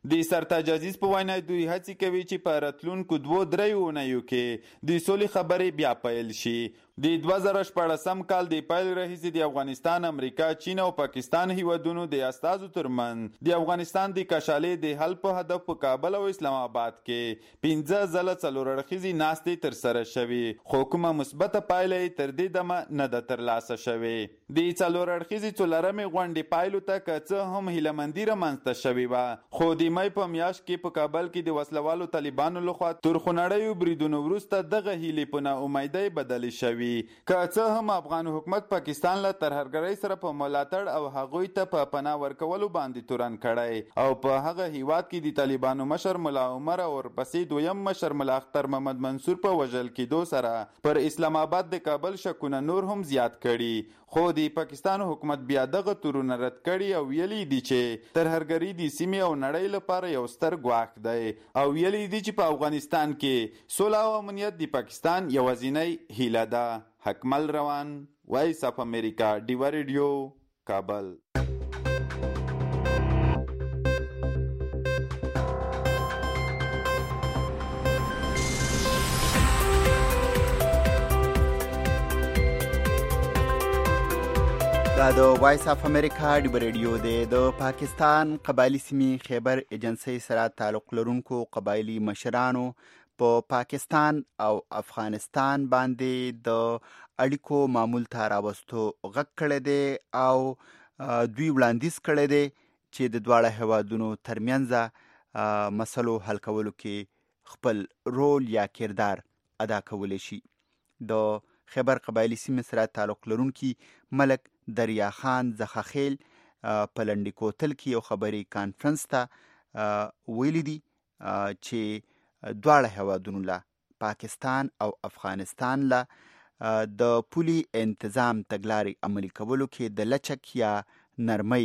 د سرتاج عزیز په وینا دوی هڅې کوي چې په راتلونکو 2-3 اونیو کې د سولې خبرې بیا پیل شي. د 2014 کال د پیل راهیسې د افغانستان، امریکا، چین او پاکستان هیوادونو د استازو ترمنځ د افغانستان د کشالې د حل په هدف په کابل او اسلام آباد کې 15 ځله څلور اړخیزې ناستې ترسره شوې، خو کومه مثبته پایله تر دې دمه نه ده ترلاسه شوې. د څلور اړخیزې څلورمې غونډې پایلو ته که څه هم هیلهمندي رامنځته شوې وه، خو د مۍ په میاشت کې په کابل کې د وسلوالو طالبانو لخوا تر خونړیو بریدونو وروسته دغه هیلې په ناامیدۍ بدلې شوې. که څه هم افغان حکومت پاکستان له ترهګرۍ سره په ملاتړ او هغوی ته په پناه ورکولو باندې تورن کړی او په هغه هیواد کې د طالبانو مشر ملا عمر او ورپسې دویم مشر ملا اختر محمد منصور په وژل کېدو سره پر اسلام آباد د کابل شکونه نور هم زیات کړي، خو د پاکستان حکومت بیا دغه تورونه رد کړي او ویلي دي چې ترهګري د سیمې او نړۍ لپاره یو ستر ګواښ دی او ویلي دي چې په افغانستان کې سوله او امنیت د پاکستان یوازینۍ هیله ده. حکمل روان، وایس اف امریکا، ډیوا ریډیو، کابل. دا د وایس اف امریکا ډیوا ریډیو دی. د پاکستان قبایلی سیمې خیبر ایجنسۍ سره تعلق لرونکو قبایلی مشرانو په پاکستان او افغانستان باندې د اړیکو معمول ته راوستو غږ کړی دی او دوی وړاندیز کړی دی چې د دواړه هیوادونو ترمنځ مسلو حل کولو کې خپل رول یا کردار ادا کولی شي. د خیبر قبایلی سیمې سره تعلق لرونکي ملک دریا خان زخخیل په لنډي کوتل کې یو خبري کانفرنس ته ویلي دي چې دواړه هیوادونو له پاکستان او افغانستان له د پولي انتظام تګلارې عملي کولو کې د لچک یا نرمۍ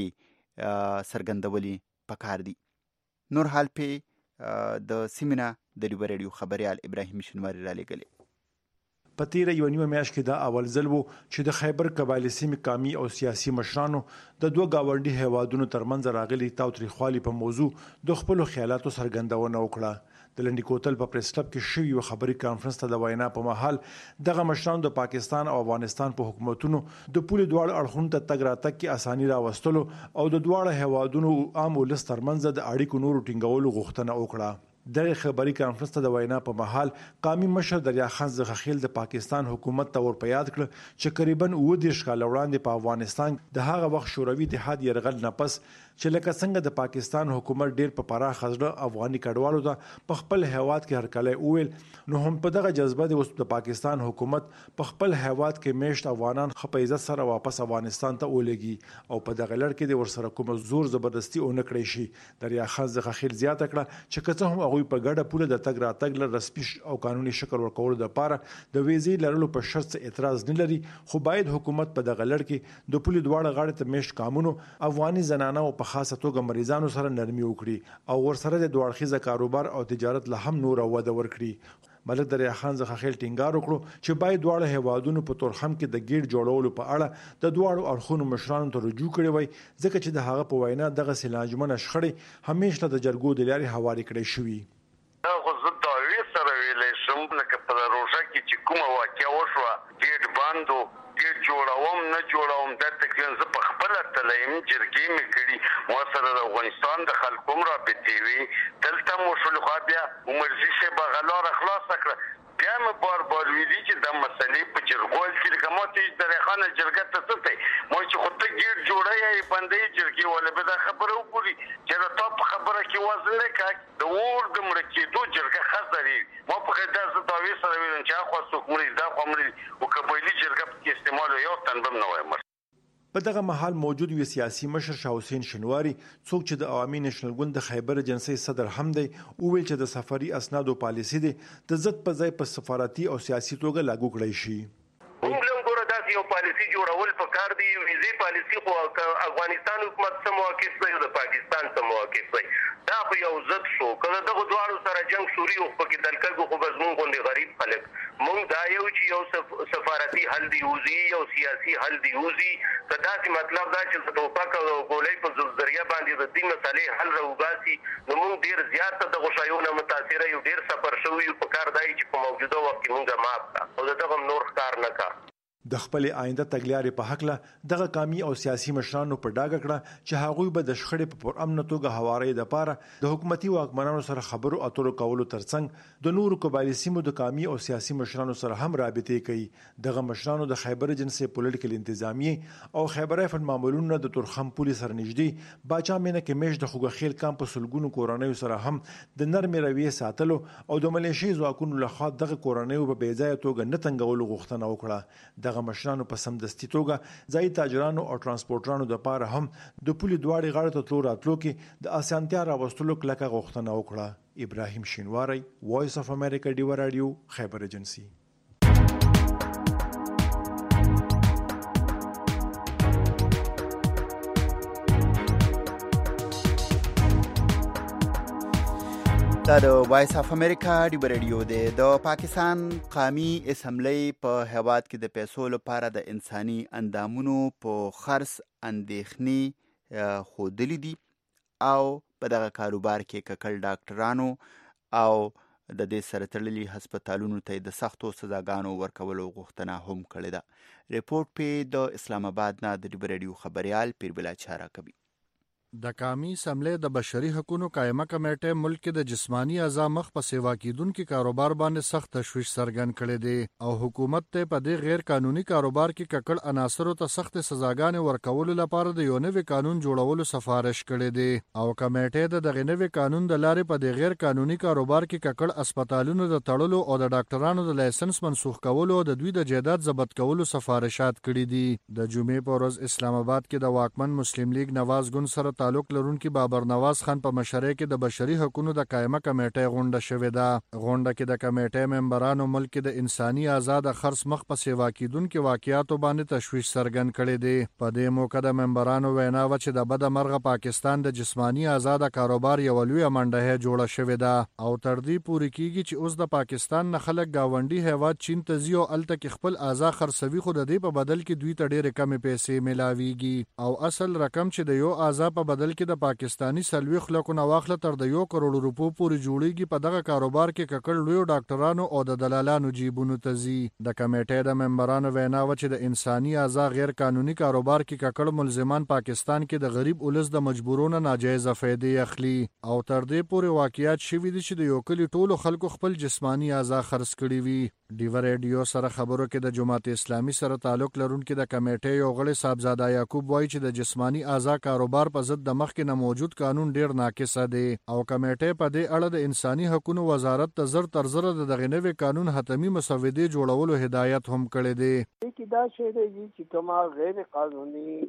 څرګندولي پکار دي. نور حال په د سیمینه د ډیوا ریډیو خبريال ابراهیم شنواری را لګلې. په تیره یو نیمه میاشت کې دا اول ځل و چې د خیبر قبایلی سیمې قومي او سیاسي مشرانو د دوه گاونډي هیوادونو ترمنځ راغلي تاوتریخوالي په موضوع د خپلو خیالاتو څرګندونه وکړه. د لنډي کوتل په پریس کلب کې شوی یو خبري کانفرنس ته د وینا په مهال دغه مشرانو د پاکستان او افغانستان په حکومتونو د پولي دواړو اړخونو ته تګ راتګ کې اساني راوستلو او د دواړو هیوادونو عام ولس ترمنځ د اړیکو نورو ټینګولو غوښتنه وکړه. دغه خبري کانفرنس ته د وینا په مهال قومي مشر دریا خان زخخیل د پاکستان حکومت ته ور په یاد کړ چې تقریبا 20 کال وړاندې په افغانستان د هغه وخت شوروي اتحاد یرغل نه پس چې لکه څنګه د پاکستان حکومت ډیر په پراخ خزړه افغاني کډوالو ته په خپل هیواد کې هرکلی اویل، نو هم په دغه جذبه د پاکستان حکومت په خپل هیواد کې میشت افغانان خپل عزت سره واپس افغانستان ته ولېږي او په دغه لړ کې د ورسره کوم زور زبردستی او نه کړی شي. دریا خان زخخیل زیاته کړه چې کڅه هم هغه په ګډه پوله د تګ راتګ له رسمي او قانوني شکل ورکول د لپاره د ویزې لرلو په شرط اعتراض نه لري، خو باید حکومت په دغه لړ کې د پولی دواړه غاړې ته میشت قانونو افغاني زنانه او په خاصه توګه مریضانو سره نرمي وکړي او ورسره د دوړخیزه کاروبار او تجارت له هم نور وده ورکړي. ملک دریا خان زخخیل ټینګار وکړو چې باید دواړه هیوادونو په تورخم کې د ګډ جوړولو په اړه د دواړو اړخونو مشرانو ته رجوع کړي وای، ځکه چې د هغه په وینا دغه سلاجمنه شخړې همیشه د جرګو د لارې هواري کړي شوی. لکه په روژه کې چې کومه واقعه وشوه ګیټ بند و ګیټ جوړوم نه جوړوم دا تقریبا زه په خپله تلیم جرګې مې کړي ما سره د افغانستان د خلکو هم رابطې وي دلته مو شولو خوا بیا عمرزي صاحب هغه لاره خلاصه کړه بیا مې بار بار ویلي چې دا مسلې په جرګو کې لکه ما ته دریا خانه جرګه ته څه دی ما چې خو ته ګیټ جوړی یا بندوي جرګې والا به دا خبره وګوري چې د تا په خبره کې وزن نه کاږي د اور د مړه کېدو جرګه ښه ضروري ما په خیر دا زه دعوې سره ویلم چې هاخوا څوک مړي دا خوا مړي او قبایلي جرګه پکې استعمال یو تن به هم نه وایم. په دغه محل موجود وي سیاسي مشر شاه حسین شنواری څوک چې د عوامي نېشنل ګوند د خیبر ایجنسۍ صدر هم دی وویل چې د سفري اسنادو پالیسي دی د ضد په ځای په سفارتي او سیاسي توګه لاګو کړی شي. یو پالیسي جوړول پکار دی ویزې پالیسي خو افغانستان حکومت سره موافق دی او د پاکستان سره موافق دی دا خو یو ضد شو کله دغه دواړو سره جنگ شوري او پکې دلکګو خو بس مونږ غوندې غریب خلک مونږ دا یو چې یو سفارتي حل دی وزي یو سیاسي حل دی وزي کداسې مطلب دا چې د ټوپک او ګولۍ په ذریعه باندې د دې مسلې حل راوباسي نو موږ ډېر زیات د غوښایونه متاثره یو، ډېر سفر شوي یو. په کار دی چې په موجوده وخت کې موږ معاف کړه او د دغه نور ښکار نه کړه. د خپل آینده تګلارې په هکله دغه قومي او سیاسي مشرانو په ډاګه کړه چې هغوی به د شخړې په پرامن توګه هواري د پاره د حکومتي واکمنانو سره خبرو اترو کولو ترڅنګ د نورو قبایلي سیمو د قومي او سیاسي مشرانو سره هم رابطې کوي. دغه مشرانو د خیبر ایجنسي پولیټیکل انتظامیه او خیبر ایفن معمولونو د تورخم پولیس سره نږدې باچا مینه کې مېش د خوګخیل کمپ په سلګونو کورنیو سره هم د نرمې رویې ساتلو او د ملیشي ځواکونو لخوا دغه کورنیو په بېځایه توګه نه تنګولو غوښتنه وکړه. دغه مشرانو په سمدستي توګه ځای تاجرانو او ترانسپورټرانو د پاره هم د پولي دواړې غاړې ته تلو راتلو کې د اسانتیا راوستلو کلکه غوښتنه وکړه. ابراهیم شینواری، وایس اف امریکا، ډیوا رادیو، خیبر ایجنسي. دا د وایس اف امریکا ډیوا رادیو دی. د پاکستان قومي اسمبلی په هیواد کې د پیسو لپاره د انساني اندامونو په خرڅ اندېښنې ښودلې دي او په دغه کاروبار کې ککړ ډاکټرانو او د دې سره تړلي هسپتالونو ته د سختو سزاګانو ورکولو غوښتنه هم کړې ده. ریپورټ په د اسلام آباد نه د ډیوا رادیو خبريال پیربلا چاره کوي. د قومي اسمبلی د بشري حقوقو قائمه کمیټه ملک کې د جسمانی اعضاء مخ په سیوا کیدونکو کاروبار باندې سخت تشویش څرګند کړی دی او حکومت ته په دې غیر قانوني کاروبار کې ککړ عناصرو ته سخت سزاګانې ورکولو لپاره د یو نوي قانون جوړولو سفارش کړی دی او کمیټه د دغه نوي قانون د لارې په دې غیر قانوني کاروبار کې ککړ هسپتالونو د تړلو او د ډاکټرانو د لایسنس منسوخ کولو او د دوی د جایداد ضبط کولو سفارشات کړي دي. د جمعې په ورځ اسلام آباد کې د واکمن مسلم لیگ نواز ګوند سره تعلق لرونکي بابر نواز خان په مشرۍ کې د بشري حقوقو د قائمه کمیټې غونډه شوې ده. غونډه کې د کمیټې ممبرانو ملک کې د انساني آزاد خرڅ مخ په سیوا کیدونکو واقعیاتو باندې تشویش څرګند کړی دی. په دې موقع د ممبرانو وینا و چې د بد مرغه پاکستان د جسمانی آزاد کاروبار یو لوی منډه جوړه شوې ده او تر دې پورې کیږي چې اوس د پاکستان نه خلک گاونډي هیواد چین ته ځي او الته کې خپل آزاد خرڅوي خو د دې په بدل کې دوی ته ډېرې کمې پیسې ملاويږي او اصل رقم چې د یو آزاد په بدل کې د پاکستانی سلوي خلکو نه واخله تر د 1 کروڑ روپو پورې جوړیږي. په دغه کاروبار کې ککړ لوی ډاکټرانو او د دلالانو جیبونو ته ځي. د کمیټې د ممبرانو وینا و چې د انساني اعضاء غیر قانوني کاروبار کې ککړ ملزمان پاکستان کې د غریب اولس د مجبورونو ناجایز فائدې اخلي او تر دې پورې واقعیت شوي دي چې د یو کلی ټولو خلکو خپل جسمانی اعضاء خرڅ کړي وي. ډیوا رادیو سره خبرو کې د جماعت اسلامي سره تعلق لرونکي د کمیټې یو غړي صاحبزاده یعقوب وایي چې د جسمانی اعضاء کاروبار په ضد د مخکې نه موجود قانون ډیر ناقصه دی او کمیټه په دې اړه د انساني حقوقو وزارت ته زر تر زر د دغه نوي قانون حتمی مسودې جوړولو هدایت هم کړی دی. کې دا شی دی چې کومه غیر قانوني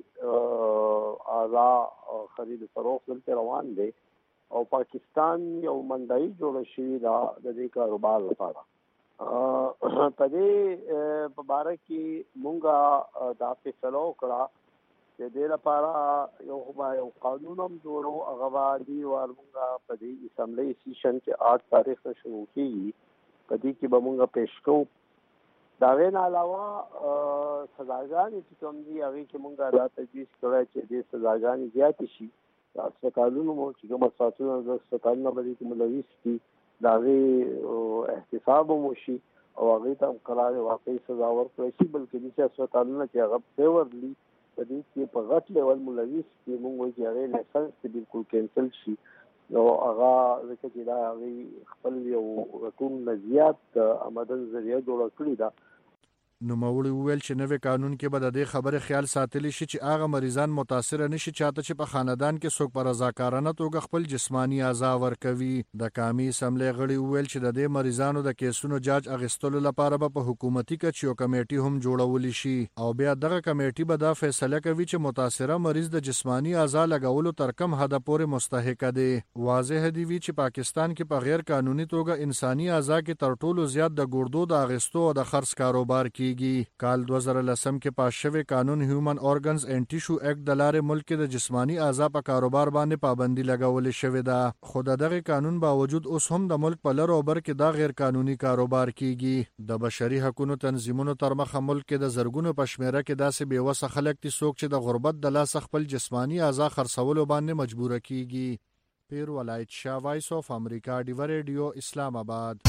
اعضاء خرید فروخت دلته روان دي او پاکستان یو منډای جوړ شوی دا د دې کاروبار لپاره. په دې په باره کې مونږه دا فیصله وکړه چې د لپاره یو قانون هم جوړو هغه باندې ورمونږه په دې اسمبلی سیشن کې 8 تاریخ ته شروع کیږي. په دې کې به مونږه پیش کوو. دا غیر علاوه سزاګانې چې کوم دي هغه کې مونږه دا تجویز کړی چې دې سزاګانې زیاتې شي. هسپتالونو مو چې کوم ساتونه د هسپتالونو باندې کې ملوث دي دا غي احتساب مو شي او هغه ته قرار واقعي سزا ورکړي شي بلکې چې هسپتالونه چې هغه فیورلی په دې کې په غټ لیول ملوث دي مونږ وایي چې هغه لایسنس بالکل کینسل شي نو هغه ځکه چې دا هغه خپل یو ټول زیات آمدن ذریعہ جوړ کړی دا. نو موري ویل چې نوې قانون کې به د دې خبره خیال ساتلی شي چې هغه مریضان متاثر نشي چاته چې په خاندان کې څوک پر رضاکارانه توګه خپل جسمانی اعضاء ورکوي. د قومي اسمبلی غړي ویل چې د دې مریضانو د کیسونو جاج اغستلو لپاره به په حکومتي کچ یو کمیټي هم جوړول شي او بیا دغه کمیټي به دا فیصله کوي چې متاثره مریض د جسمانی اعضاء لګولو تر کم حد پورې مستحق دی. واضح دی وی چې پاکستان کې په غیر قانوني توګه انساني اعضاء کې تر ټولو زیات د ګردو د اغستو او د خرڅ کاروبار کې کیږي. کال 2010 کې پاس شوی قانون هیومن اورګنز اینڈ ټیشو ایکټ د لارې ملک کې د جسمانی اعضاء په کاروبار باندې پابندي لګولې شوې ده. خو د دغه قانون باوجود اوس هم د ملک په لر او بر کې دا غیر قانوني کاروبار کیږي. د بشري حقوقو تنظیمونو تر مخه ملک کې د زرګونو په شمیره کې داسې بېوسه خلک دي څوک چې د غربت د لاسه خپل جسمانی اعضاء خرڅولو باندې مجبوره کیږي. پیر ولایت شاه، وایس آف امریکا، ډیو ریډیو، اسلام آباد.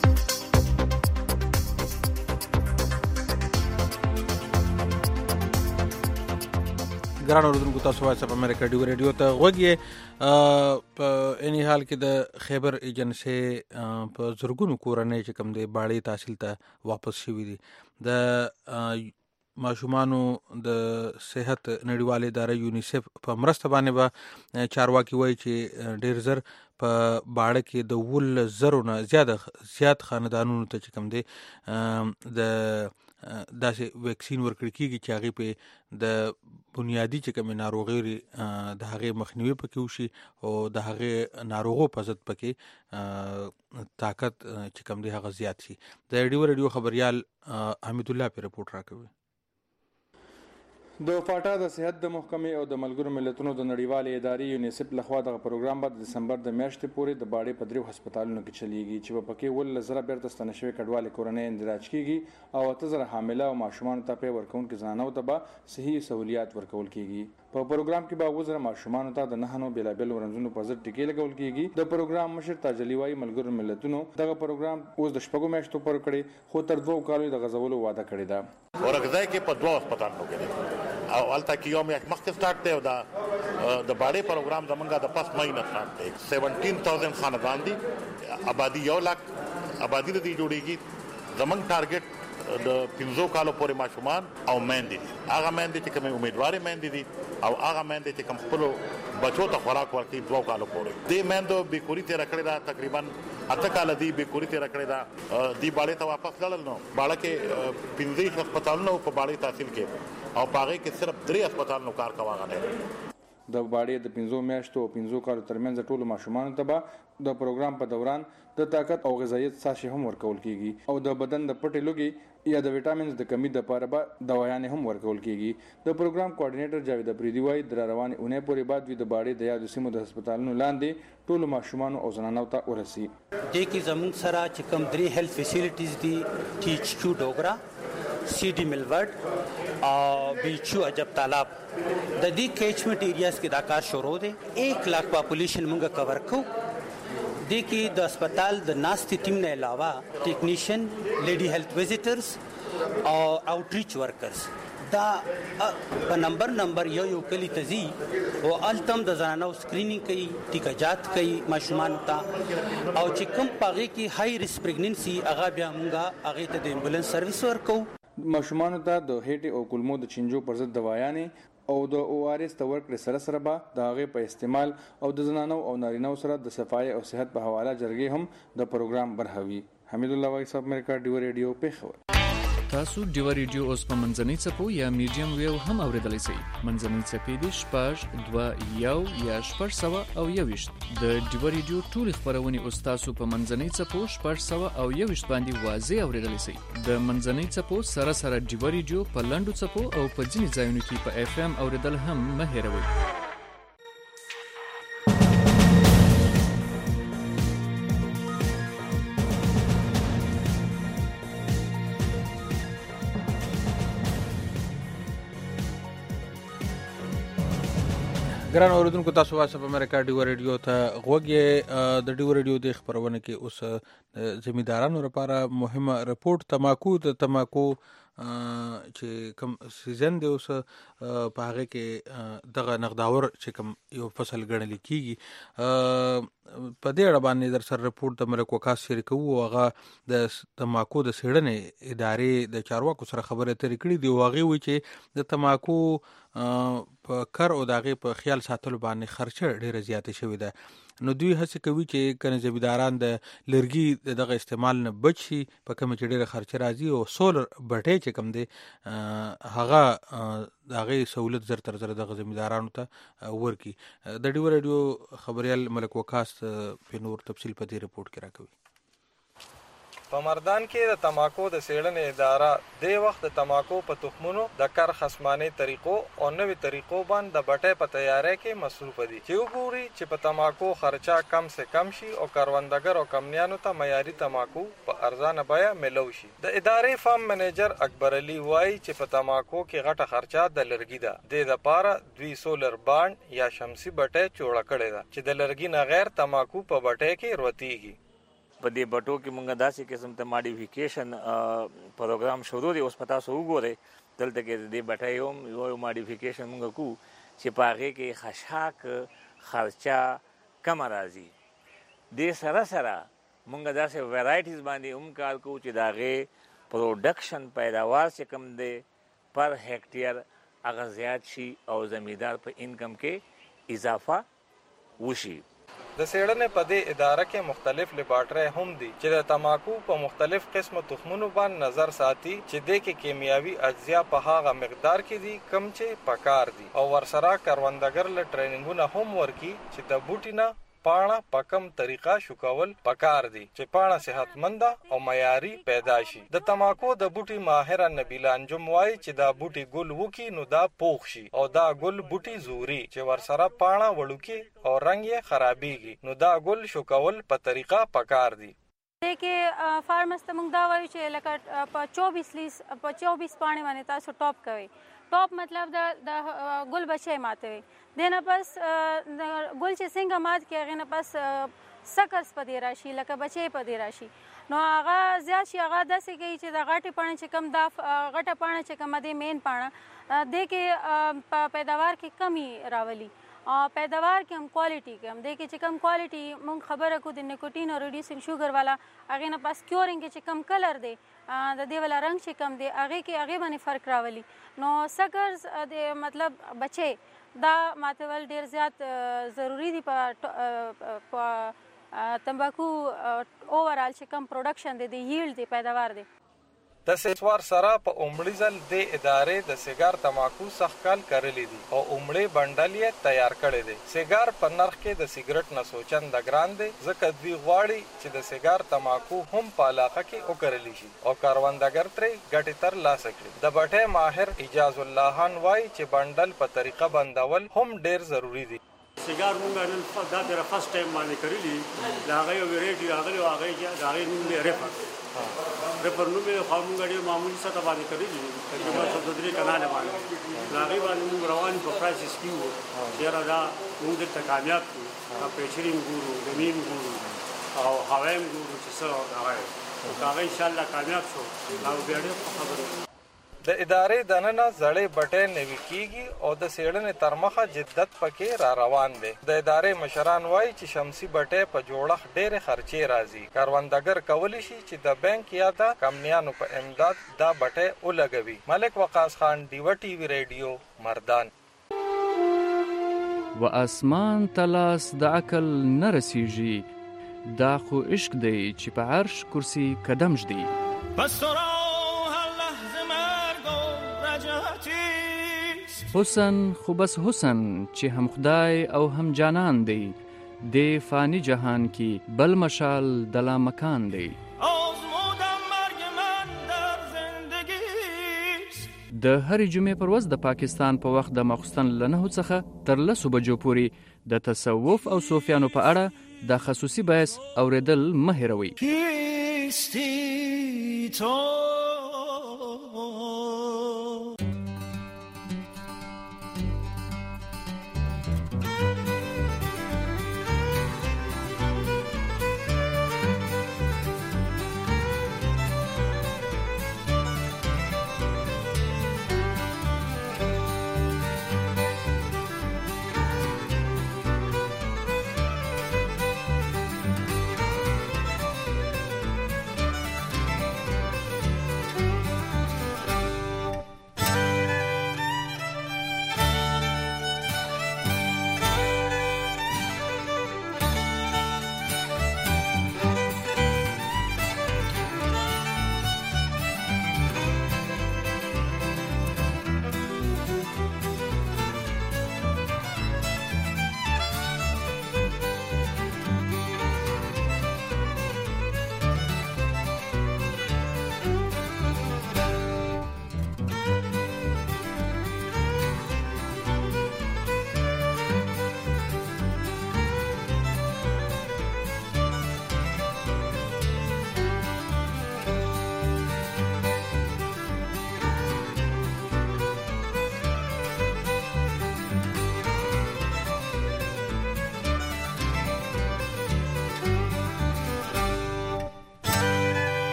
ګران اوریدونکو، تاسو وایس اف امریکا ډیو ریډیو ته غوږی. په اني حال کې د خیبر ایجنسی په زرګونو کورنۍ چې کوم دی باړې تحصیل ته واپس شوي دي. د ماشومانو د صحت نړیواله اداره یونیسف په مرسته باندې به چارواکي وایي چې ډیر زر په باړه کې د 10,000 نه زیات خاندانونو ته چې کوم دی د داسې ویکسین ورکړل کیږي چې هغه په د بنیادی چې کوم ناروغي د هغه مخنیوي پکې وشي او د هغه ناروغو په ضد پکې طاقت چې کوم دی هغه زیات شي. د ریډیو خبريال حمید الله په رپورت راکوي. د فاټا د صحت د محکمې او د ملګرو ملتونو د نړیوالې ادارې یونیسف لخوا دغه پروګرام به د دسمبر د میاشتې پورې د باړې په 3 هسپتالونو کې چلیږي چې په پکې 10,000 بیرته ستنه شوی کډوالې کورنۍ اندراج کیږي او 8,000 حامله او ماشومان ته په ورکوونکو زنانو ته به صحي سہولیات ورکول کیږي. په پروګرام کې به 10,000 ماشومان ته د نهنو بیلابل ورنځونو په ضد ټیکې لګول کیږي. د پروګرام مشر تاجلی وايي ملګرو ملتونو دغه پروګرام اوس د شپږو میاشتو پر کړي خو تر 2 کالو د غزولو وعده کړې ده. ورغځای کې په 2 هسپتالونو کې او الته کې یو میاشت مخکې سٹارټ دی او د باړې پروګرام زمونږه د 5 مې نه سٹارټ دی. 17,000 خاندان دي، آبادی 1 لک آبادی د دې جوړیږي. زمونږ ټارګټ د 15 کالو پورې ماشومان او میندې دي. هغه میندې چې کوم امیدوارې میندې دي او هغه میندې چې کوم خپل بچو ته خوراک ورکوي 2 کالو پورې. دې میندو بیکوري تیر کړی دا تقریبا 8 کال دی بیکوري تیر کړی دا دی باړې ته واپس لاړل. نو باړه کې 15 هسپتالونو په باړې تحصیل کې او پاره کې صرف 3 هسپتالونو کار کاوه نه. د باړې د 15 میاشتو او 15 کالو ترمنځ ټولو ماشومانو ته به د پروګرام په دوران د طاقت او غذایت ساشي هم ورکول کیږي او د بدن د پټې لوګي یا د وټامینز د کمی د لپاره به دوايانې هم ورکول کیږي. د پروګرام کوارډینیټر جاوید افریدي وايي د روانې اونۍ پورې بعد د باړې د یادو سیمو د هسپتالونو لاندې ټولو ماشومان او زنانو ته ورسي. د کی زمون سره چې کوم 3 هیلث فیسیلیټیز دي ټیچ کیو ډوګرا سی ډی ملورډ او بیچو عجب تالاب د دې کیچمنټ ایریاز کې دا کار شروع دی. 1 लाख پاپولیشن موږ کور کو. د کې د هسپتال د ناستي ټیم نه علاوه ټیکنیشن، لیډي هیلث ویزیټرز او آوټریچ ورکرز دا په نمبر یو کلی تزي او التم د زنانو سکرینینګ کوي، ټیکاجات کوي ماشومان ته او چې کوم پاغي کې های ریسک پریګننسي هغه بیا موږ هغه ته د امبولانس سرویس ورکو. ماشومان ته د هېټي او کولمو د چینجو پر ضد دوايانې او د او ار اس تور کړ سره به د هغه په استعمال او د زنانو او نارینهو سره د صفای او صحت په حواله جرګې هم د پروګرام برخوي. حمید الله وایس اف امریکا ډیو ریډیو پیښور. تاسو ډیو ریډیو اوس په منځنۍ څپو یا میډیم ویو هم اوریدلای شئ. منځنۍ څپې د 2 یا 621 د ډیو ریډیو ټول خبرونه اوس تاسو په منځنۍ څپو 621 باندې واضح اوریدلای شئ. د منځنۍ څپو سره ډیو ریډیو په لندو څپو او په ځینې ځایونو کې په اف ام اوریدل هم مه هیروئ. ګران اوریدونکو، تاسو وایس اف امریکا ډیو ریډیو ته غوږی. د ډیو ریډیو د خبرونه کې اوس زمیندارانو لپاره مهمه رپورت تماکو چې کوم سیزن دی اوس په هغه کې دغه نقداور چې کوم یو فصل ګڼل کیږي. په دې اړه باندې در سره رپورت د ملک وکاس شریکو او هغه د تماکو د سیړنې ادارې د چارواکو سره خبرې اترې کړې دي او هغه وی چې د تماکو په کار او دغه په خیال ساتلو باندې خرچه ډیره زیاته شوې ده. نو دوی هڅه کوي چې کنه زمینداران د لرګي دغه استعمال نه بچ شي، په کوم چې ډیره خرچه راځي او سولر بټې چې کوم دي هغه سہولت زر تر زر دغه زمیندارانو ته ورکی. د ډیو ریډیو خبريال ملک وکاس په نور تفصیل په دې رپورت کې راکوي. په مردان کې د تماکو د څېړنې اداره د وخت د تماکو په تخمونو د کار خصمانه طریقو او نوې طریقو باندې د بټې په تیاري کې مصروف دي چې وګوري چې په تماکو خرچه کم سے کم شي او کاروندګر او کمنیانو ته معیاري تماکو په ارزانه بیه ملو شي. د ادارې فارم منیجر اکبر علي وایي چې په تماکو کې غټه خرچه د لرګي ده. د لپاره دوی سولر باند یا شمسي بټې جوړه کړې ده چې د لرګي نه غیر تماکو په بټې کې روتيږي. په دې بټو کې مونږ داسې قسم ته ماډیفیکیشن پروګرام شروع دی. اوس پتا سو وګورئ دلته کې د بټای یو ماډیفیکیشن مونږ کو چې په هغه کې خشاک خرچه کم راځي. د سره سره مونږ داسې ویرایټیز باندې هم کار کوو چې داغه پروډکشن پیداوار چې کم دی پر هکټیر هغه زیات شي او زمیندار په انکم کې اضافه وشي. د څېړنې په دې اداره کې مختلف لیبارټرۍ هم دي چې د تماکو په مختلف قسمه تخمونو باندې نظر ساتي چې د کې کیمیاوي اجزا په هغه مقدار کې دي کم چې پکار دي او ورسره کاروندګر له ټریننګونه هم ورکي چې د بوټي نه پاڼه په کم طریقه شوکول پکار دي چې پاڼه صحتمند او معیاري پیدا شي. د تماکو د بوټي ماهر نبیل انجم وایي چې دا بوټي ګل وکي نو دا پوخ شي او دا ګل بوټي زوري چې ورسره پاڼه وړوکی او رنگ یې خرابېږي نو دا ګل شوکول په طریقه پکار دي. کې فارمرز ته موږ دا وایو چې لکه په 24 پاڼې باندې تاسو ټاپ کوئ. ټاپ مطلب د ګل بچی ماتوي. دنه پس ګل چې څنګه مات کې هغه نه پس سکرز په دی راشي لکه بچی په دی راشي نو هغه زیات شي هغه داسې کوي چې د غټي پاڼې چې کم دا غټه پاڼه چې کم دی مین پاڼه د کې په پیداوار کې کمی راولي پیداوار کې هم کوالټي کم دی کې چې کم کوالټي مونږ خبره کو د نیکوټین او ریډیوسینګ شوګر والا هغه نه پس کیورینګ چې کم کلر دی د دې ولا رنگ چې کم دی هغه کې هغه باندې فرق راولي. نو سکرز د مطلب بچي دا ماتول ډیر زیات ضروری دي په تمباکو اوورال چې کم پروډکشن دی د ییلډ دی پیداوار دی. د سیسوار سره په عمرې ځل د ادارې د سیګار تماکو سخکال کړلې دي او عمرې بندل یې تیار کړي دي. سیګار په نرخ کې د سیګریټ نه سوچن د ګران دي ځکه دوی غواړي چې د سیګار تماکو هم په علاقه کې وکړلی شي او کاروندګر ترې ګټې تر لاسه کړي. د بټې ماهر اجاز الله خان وایي چې بندل په طریقه بندول هم ډیر ضروری دي. سیګار مونږ نن دا د فرست ټایم باندې کړلی دا هغه ویریټي راغلی او هغه نوم دی ریپر نوم یې خامونږ ډېر معمولي سطح باندې کړی تقریبا 14 کناله باندې هغې باندې مونږ روان په پرایسس کې وو چېرې دا مونږ دلته کامیاب کړو پیچرینګ ګورو زمین ګورو او هوایم ګورو چې څه هغه هغه انشاءالله کامیاب شو او بیا ډېر خبرې د ادارې دننه زړې بټې نوي کیږي او د څېړنې تر مخه جدت پکې را روان دی. د ادارې مشران وایي چې شمسي بټې په جوړښت ډېرې خرچې راځي. کاروندګر کولی شي چې د بانک یا د کمنیانو په امداد دا بټې ولګوي. ملک وقاص خان ډیوه ټي وي ریډیو مردان. و اسمان تلاس د عقل نه رسیږي دا خو عشق دی چې په عرش کرسی قدم ژدي. حسن خو بس حسن چې هم خدای او هم جانان دی د فانی جهان کې بل مشال د لا مکان دی. د هرې جمعې پر ورځ د پاکستان په وخت د ماخوستن له 9 څخه تر 10 بجو پورې د تصوف او صوفیانو په اړه د خصوصي بحث اوریدل مه هېروئ.